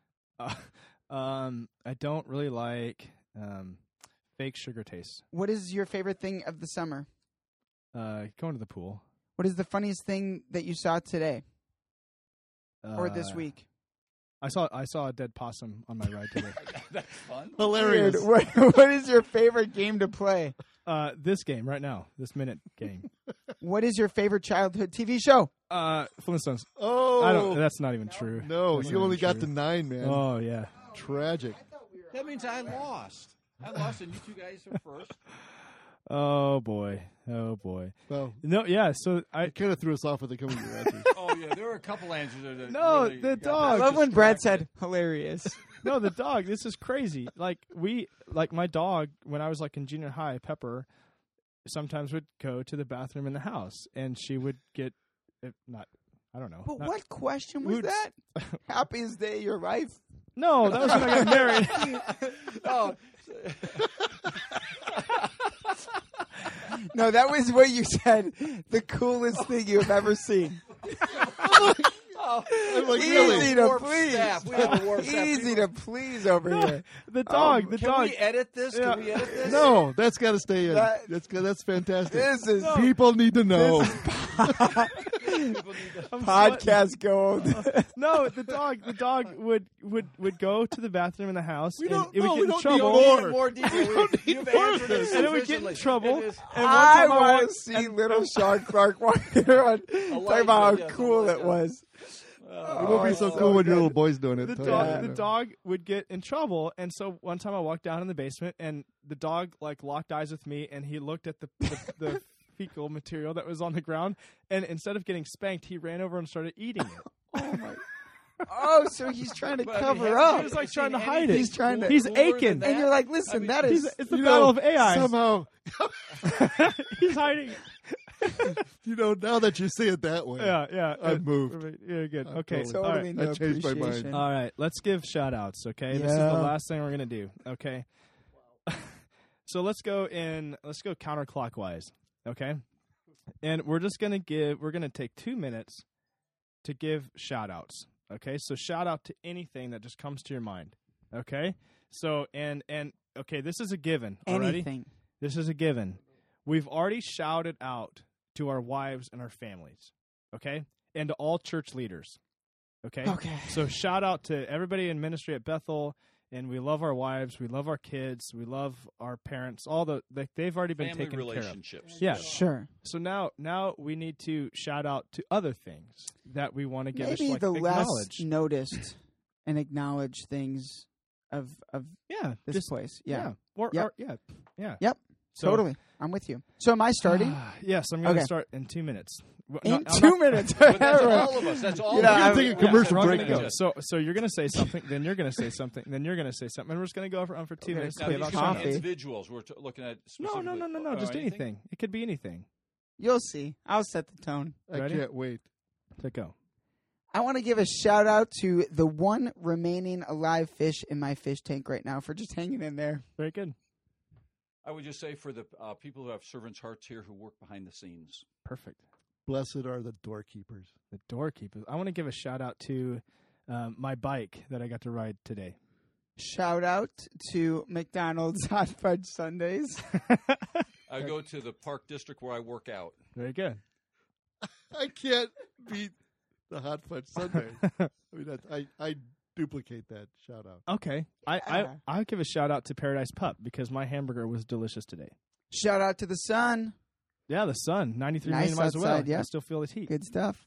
[SPEAKER 2] I don't really like fake sugar taste.
[SPEAKER 3] What is your favorite thing of the summer?
[SPEAKER 2] Going to the pool.
[SPEAKER 3] What is the funniest thing that you saw today or this week?
[SPEAKER 2] I saw a dead possum on my ride today.
[SPEAKER 5] That's fun.
[SPEAKER 4] Hilarious.
[SPEAKER 3] Weird. What is your favorite game to play?
[SPEAKER 2] This game right now. This minute game.
[SPEAKER 3] What is your favorite childhood TV show?
[SPEAKER 2] Flintstones.
[SPEAKER 4] Oh,
[SPEAKER 2] That's not even true.
[SPEAKER 4] no,
[SPEAKER 2] That's
[SPEAKER 4] you
[SPEAKER 2] not
[SPEAKER 4] only
[SPEAKER 2] even
[SPEAKER 4] got
[SPEAKER 2] true.
[SPEAKER 4] to 9, man.
[SPEAKER 2] Oh yeah.
[SPEAKER 4] Tragic.
[SPEAKER 5] That means I lost. I lost, and you 2 guys are first.
[SPEAKER 2] Oh boy. Oh boy.
[SPEAKER 4] Well,
[SPEAKER 2] No. Yeah. So
[SPEAKER 4] it kind of threw us off with the coming of your answers.
[SPEAKER 5] Oh yeah, there were a couple answers there that
[SPEAKER 2] No,
[SPEAKER 5] really
[SPEAKER 2] the
[SPEAKER 5] got
[SPEAKER 2] dog.
[SPEAKER 3] I
[SPEAKER 5] me
[SPEAKER 3] love when Brad
[SPEAKER 5] distracted.
[SPEAKER 3] said hilarious.
[SPEAKER 2] no, the dog. This is crazy. Like my dog when I was like in junior high, Pepper, sometimes would go to the bathroom in the house, and she would get I don't know.
[SPEAKER 3] But
[SPEAKER 2] not-
[SPEAKER 3] what question was
[SPEAKER 2] Oops.
[SPEAKER 3] that? Happiest day of your life?
[SPEAKER 2] No, that was when I got married.
[SPEAKER 5] Oh,
[SPEAKER 3] No, that was what you said. The coolest thing you have ever seen.
[SPEAKER 5] oh
[SPEAKER 4] I'm like,
[SPEAKER 3] Easy
[SPEAKER 4] really?
[SPEAKER 3] to
[SPEAKER 5] Warp
[SPEAKER 3] please.
[SPEAKER 5] staff. We have a warp staff.
[SPEAKER 3] Easy to please over here.
[SPEAKER 2] The dog. The
[SPEAKER 5] Can
[SPEAKER 2] dog.
[SPEAKER 5] we edit this?
[SPEAKER 2] Yeah.
[SPEAKER 5] Can we edit this?
[SPEAKER 4] No, that's got to stay in.
[SPEAKER 3] That-
[SPEAKER 4] That's fantastic.
[SPEAKER 3] This is
[SPEAKER 4] People need to know.
[SPEAKER 3] podcast gold.
[SPEAKER 2] No, the dog would go to the bathroom in the house, and
[SPEAKER 4] don't-
[SPEAKER 2] it would
[SPEAKER 4] no,
[SPEAKER 2] get
[SPEAKER 4] we
[SPEAKER 2] in
[SPEAKER 4] don't
[SPEAKER 2] trouble.
[SPEAKER 4] need
[SPEAKER 5] More,
[SPEAKER 4] more.
[SPEAKER 5] more detail. You've
[SPEAKER 4] more
[SPEAKER 5] answered
[SPEAKER 4] of
[SPEAKER 5] it
[SPEAKER 4] this.
[SPEAKER 2] And it would get in
[SPEAKER 5] sufficiently.
[SPEAKER 2] trouble.
[SPEAKER 5] It is-
[SPEAKER 2] And one
[SPEAKER 3] I
[SPEAKER 2] time
[SPEAKER 3] want
[SPEAKER 2] walked-
[SPEAKER 3] to see little Sean Clark walking around talking about how
[SPEAKER 5] yes,
[SPEAKER 3] cool
[SPEAKER 5] Elijah.
[SPEAKER 3] it was.
[SPEAKER 4] It won't be so
[SPEAKER 3] it's
[SPEAKER 4] cool when
[SPEAKER 3] so
[SPEAKER 4] your little
[SPEAKER 3] good.
[SPEAKER 4] boy's doing it.
[SPEAKER 2] the
[SPEAKER 4] Tell
[SPEAKER 2] dog,
[SPEAKER 4] you.
[SPEAKER 2] the dog would get in trouble, and so one time I walked down in the basement, and the dog like locked eyes with me, and he looked at the fecal material that was on the ground, and instead of getting spanked, he ran over and started eating it.
[SPEAKER 3] Oh, so he's trying to
[SPEAKER 5] But I mean,
[SPEAKER 3] cover
[SPEAKER 5] have
[SPEAKER 3] up.
[SPEAKER 2] He was like
[SPEAKER 5] you
[SPEAKER 2] trying to
[SPEAKER 5] seen
[SPEAKER 2] hide it.
[SPEAKER 5] anything
[SPEAKER 3] He's trying to-
[SPEAKER 2] He's
[SPEAKER 5] cooler than
[SPEAKER 2] aching.
[SPEAKER 5] that?
[SPEAKER 3] And you're like, listen,
[SPEAKER 5] I mean,
[SPEAKER 3] that is.
[SPEAKER 2] It's the
[SPEAKER 4] You
[SPEAKER 2] battle
[SPEAKER 4] know,
[SPEAKER 2] of AI.
[SPEAKER 4] Somehow,
[SPEAKER 2] He's hiding.
[SPEAKER 4] now that you say it that way,
[SPEAKER 2] Yeah.
[SPEAKER 4] I've moved.
[SPEAKER 2] Yeah, good.
[SPEAKER 4] I'm
[SPEAKER 2] Okay.
[SPEAKER 4] totally-
[SPEAKER 2] All
[SPEAKER 3] Totally
[SPEAKER 2] right.
[SPEAKER 3] no
[SPEAKER 4] I changed my mind.
[SPEAKER 3] appreciation.
[SPEAKER 2] All right, let's give shout outs, okay? This is the
[SPEAKER 3] Yeah.
[SPEAKER 2] last thing we're gonna do. Okay. So let's go counterclockwise, okay? And we're gonna take 2 minutes to give shout outs. Okay, so shout out to anything that just comes to your mind. Okay? So and okay, this is a given already.
[SPEAKER 3] Anything.
[SPEAKER 2] This is a given. We've already shouted out to our wives and our families. Okay? And to all church leaders. Okay?
[SPEAKER 3] Okay.
[SPEAKER 2] So shout out to everybody in ministry at Bethel, and we love our wives, we love our kids, we love our parents. They've already been
[SPEAKER 5] Family
[SPEAKER 2] taken care of.
[SPEAKER 5] relationships.
[SPEAKER 2] Yeah.
[SPEAKER 3] Sure.
[SPEAKER 2] So now we need to shout out to other things that we want to give
[SPEAKER 3] Maybe
[SPEAKER 2] like
[SPEAKER 3] the less
[SPEAKER 2] acknowledge.
[SPEAKER 3] noticed and acknowledged things of
[SPEAKER 2] Yeah,
[SPEAKER 3] this
[SPEAKER 2] just
[SPEAKER 3] place. Yeah.
[SPEAKER 2] Or,
[SPEAKER 3] Yep.
[SPEAKER 2] or yeah.
[SPEAKER 3] Yep.
[SPEAKER 2] So-
[SPEAKER 3] Totally. I'm with you. So am I starting?
[SPEAKER 2] Yes, I'm going to
[SPEAKER 3] Okay.
[SPEAKER 2] start in 2 minutes.
[SPEAKER 3] In 2 minutes.
[SPEAKER 5] But that's all of us. That's all
[SPEAKER 3] You
[SPEAKER 5] of
[SPEAKER 3] know,
[SPEAKER 5] us.
[SPEAKER 3] I'm-
[SPEAKER 4] We're gonna take a commercial
[SPEAKER 2] We're all
[SPEAKER 4] break
[SPEAKER 2] gonna
[SPEAKER 4] now.
[SPEAKER 2] go. So you're going to say something, then you're going to say something, then you're going to say something, and we're just going to go on for 2 minutes.
[SPEAKER 5] Now,
[SPEAKER 2] Okay,
[SPEAKER 5] these
[SPEAKER 2] about
[SPEAKER 5] could be
[SPEAKER 3] coffee.
[SPEAKER 5] individuals. We're looking at
[SPEAKER 2] No,
[SPEAKER 5] specifically-
[SPEAKER 2] just
[SPEAKER 5] anything?
[SPEAKER 2] anything. It could be anything.
[SPEAKER 3] You'll see. I'll set the tone.
[SPEAKER 4] I
[SPEAKER 2] Ready?
[SPEAKER 4] can't wait.
[SPEAKER 2] To go.
[SPEAKER 3] I want to give a shout out to the one remaining alive fish in my fish tank right now for just hanging in there.
[SPEAKER 2] Very good.
[SPEAKER 5] I would just say for the people who have servants' hearts here who work behind the scenes.
[SPEAKER 2] Perfect.
[SPEAKER 4] Blessed are the doorkeepers.
[SPEAKER 2] The doorkeepers. I want to give a shout out to my bike that I got to ride today.
[SPEAKER 3] Shout out to McDonald's Hot Fudge Sundays.
[SPEAKER 5] I go to the park district where I work out.
[SPEAKER 2] Very good.
[SPEAKER 4] I can't beat the hot fudge sundae. I mean, I duplicate that shout out.
[SPEAKER 2] Okay. I'll give a shout out to Paradise Pup because my hamburger was delicious today.
[SPEAKER 3] Shout out to the sun.
[SPEAKER 2] Yeah, the sun, 93
[SPEAKER 3] Nice
[SPEAKER 2] million miles away.
[SPEAKER 3] outside, yeah.
[SPEAKER 2] I still feel the heat.
[SPEAKER 3] Good stuff.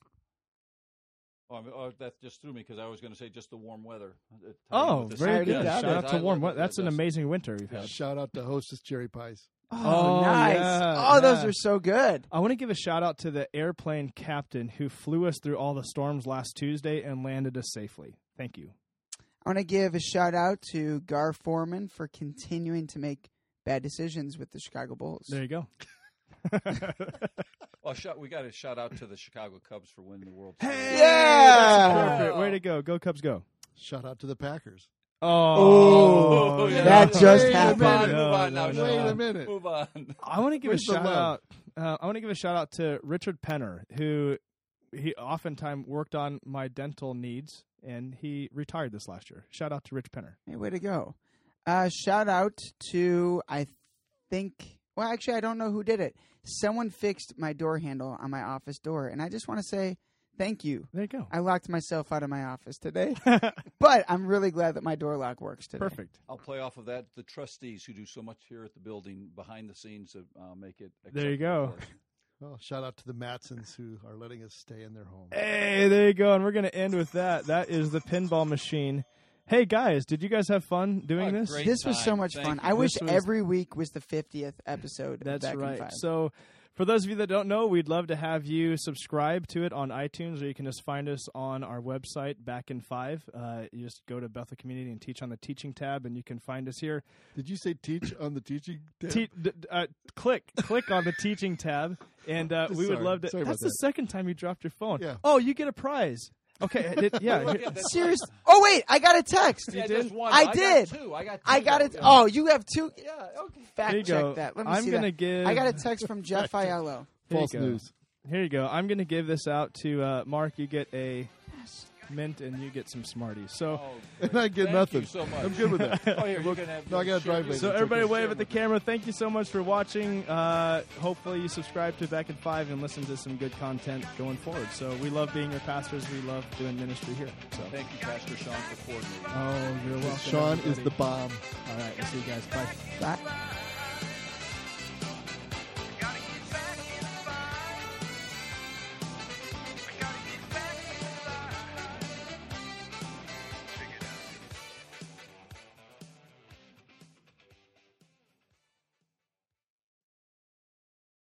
[SPEAKER 5] That just threw me because I was going to say just the warm weather.
[SPEAKER 2] Oh,
[SPEAKER 5] With the
[SPEAKER 2] very
[SPEAKER 5] sun.
[SPEAKER 2] good.
[SPEAKER 3] Yeah,
[SPEAKER 2] Shout out to
[SPEAKER 5] I
[SPEAKER 2] warm
[SPEAKER 5] love
[SPEAKER 2] weather. That's an
[SPEAKER 5] That's-
[SPEAKER 2] amazing winter we've had.
[SPEAKER 4] Shout out to Hostess Cherry Pies.
[SPEAKER 3] Oh,
[SPEAKER 2] Oh,
[SPEAKER 3] nice.
[SPEAKER 2] yeah,
[SPEAKER 3] Oh, those
[SPEAKER 2] yeah.
[SPEAKER 3] are so good.
[SPEAKER 2] I want to give a shout out to the airplane captain who flew us through all the storms last Tuesday and landed us safely. Thank you.
[SPEAKER 3] I want to give a shout out to Gar Foreman for continuing to make bad decisions with the Chicago Bulls.
[SPEAKER 2] There you go.
[SPEAKER 5] Well, we got to shout out to the Chicago Cubs for winning the World
[SPEAKER 2] Hey,
[SPEAKER 5] Series.
[SPEAKER 3] Yeah.
[SPEAKER 2] Perfect. Way to go. Go Cubs, go.
[SPEAKER 4] Shout out to the Packers.
[SPEAKER 3] Oh,
[SPEAKER 5] yeah.
[SPEAKER 3] that just
[SPEAKER 4] Wait a
[SPEAKER 3] happened.
[SPEAKER 4] minute.
[SPEAKER 5] Move on
[SPEAKER 2] No,
[SPEAKER 5] now.
[SPEAKER 2] no,
[SPEAKER 4] Wait
[SPEAKER 5] Sean.
[SPEAKER 4] a minute.
[SPEAKER 5] Move on.
[SPEAKER 2] I want to give
[SPEAKER 4] Where's
[SPEAKER 2] a
[SPEAKER 4] the
[SPEAKER 2] shout
[SPEAKER 4] love?
[SPEAKER 2] out. I want to give a shout out to Richard Penner, who he oftentimes worked on my dental needs, and he retired this last year. Shout out to Rich Penner.
[SPEAKER 3] Hey, way to go. Shout out to, I actually, I don't know who did it. Someone fixed my door handle on my office door, and I just want to say thank you.
[SPEAKER 2] There you go.
[SPEAKER 3] I locked myself out of my office today, but I'm really glad that my door lock works today.
[SPEAKER 2] Perfect.
[SPEAKER 5] I'll play off of that. The trustees who do so much here at the building behind the scenes to make it.
[SPEAKER 2] There you
[SPEAKER 5] acceptable
[SPEAKER 2] go.
[SPEAKER 5] for us.
[SPEAKER 4] Well, shout out to the Matsons who are letting us stay in their home.
[SPEAKER 2] Hey, there you go. And we're going to end with that. That is the pinball machine. Hey, guys, did you guys have fun doing
[SPEAKER 5] Oh,
[SPEAKER 2] this?
[SPEAKER 5] great.
[SPEAKER 3] This was so
[SPEAKER 5] time.
[SPEAKER 3] much
[SPEAKER 5] Thank
[SPEAKER 3] fun.
[SPEAKER 5] you.
[SPEAKER 3] I wish
[SPEAKER 2] This was-
[SPEAKER 3] every week was the 50th episode. of
[SPEAKER 2] That's
[SPEAKER 3] Back in
[SPEAKER 2] right.
[SPEAKER 3] Five.
[SPEAKER 2] So, for those of you that don't know, we'd love to have you subscribe to it on iTunes, or you can just find us on our website, Back in 5. You just go to Bethel Community and teach on the teaching tab, and you can find us here.
[SPEAKER 4] Did you say teach on the teaching tab?
[SPEAKER 2] Click on the teaching tab, and we would
[SPEAKER 4] Sorry.
[SPEAKER 2] love to.
[SPEAKER 4] Sorry
[SPEAKER 2] That's
[SPEAKER 4] about
[SPEAKER 2] the second time you dropped your phone.
[SPEAKER 4] Yeah.
[SPEAKER 2] Oh, you get a prize. Okay. Yeah.
[SPEAKER 5] Look at that.
[SPEAKER 3] Serious? Oh wait, I got a text.
[SPEAKER 5] Yeah,
[SPEAKER 2] did?
[SPEAKER 5] just one.
[SPEAKER 3] I
[SPEAKER 5] got
[SPEAKER 3] did.
[SPEAKER 5] two. I got two.
[SPEAKER 3] I got it.
[SPEAKER 5] Yeah.
[SPEAKER 3] Oh, you have two.
[SPEAKER 5] Yeah. Okay.
[SPEAKER 3] Fact
[SPEAKER 2] There you
[SPEAKER 3] check
[SPEAKER 2] go.
[SPEAKER 3] that. Let me
[SPEAKER 2] I'm
[SPEAKER 3] see
[SPEAKER 2] gonna
[SPEAKER 3] that.
[SPEAKER 2] give.
[SPEAKER 3] I got a text from Jeff Aiello.
[SPEAKER 2] Here you
[SPEAKER 4] False
[SPEAKER 2] go.
[SPEAKER 4] news.
[SPEAKER 2] Here you go. I'm going to give this out to Mark. You get a mint, and you get some Smarties. So,
[SPEAKER 4] And I get
[SPEAKER 5] Thank
[SPEAKER 4] nothing.
[SPEAKER 5] you so much.
[SPEAKER 4] I'm good with that.
[SPEAKER 5] Oh, here, you're gonna have
[SPEAKER 4] No, I gotta
[SPEAKER 5] share
[SPEAKER 4] drive
[SPEAKER 5] your-
[SPEAKER 4] later.
[SPEAKER 2] so
[SPEAKER 4] It's
[SPEAKER 2] everybody
[SPEAKER 4] okay.
[SPEAKER 2] wave at the camera. Thank you so much for watching. Hopefully you subscribe to Back in 5 and listen to some good content going forward. So we love being your pastors. We love doing ministry here. So
[SPEAKER 5] Thank you, Pastor Sean, for coordinating.
[SPEAKER 2] oh, you're welcome.
[SPEAKER 4] Sean is
[SPEAKER 2] everybody.
[SPEAKER 4] the bomb.
[SPEAKER 2] All right, we'll see you guys. Bye.
[SPEAKER 3] Bye.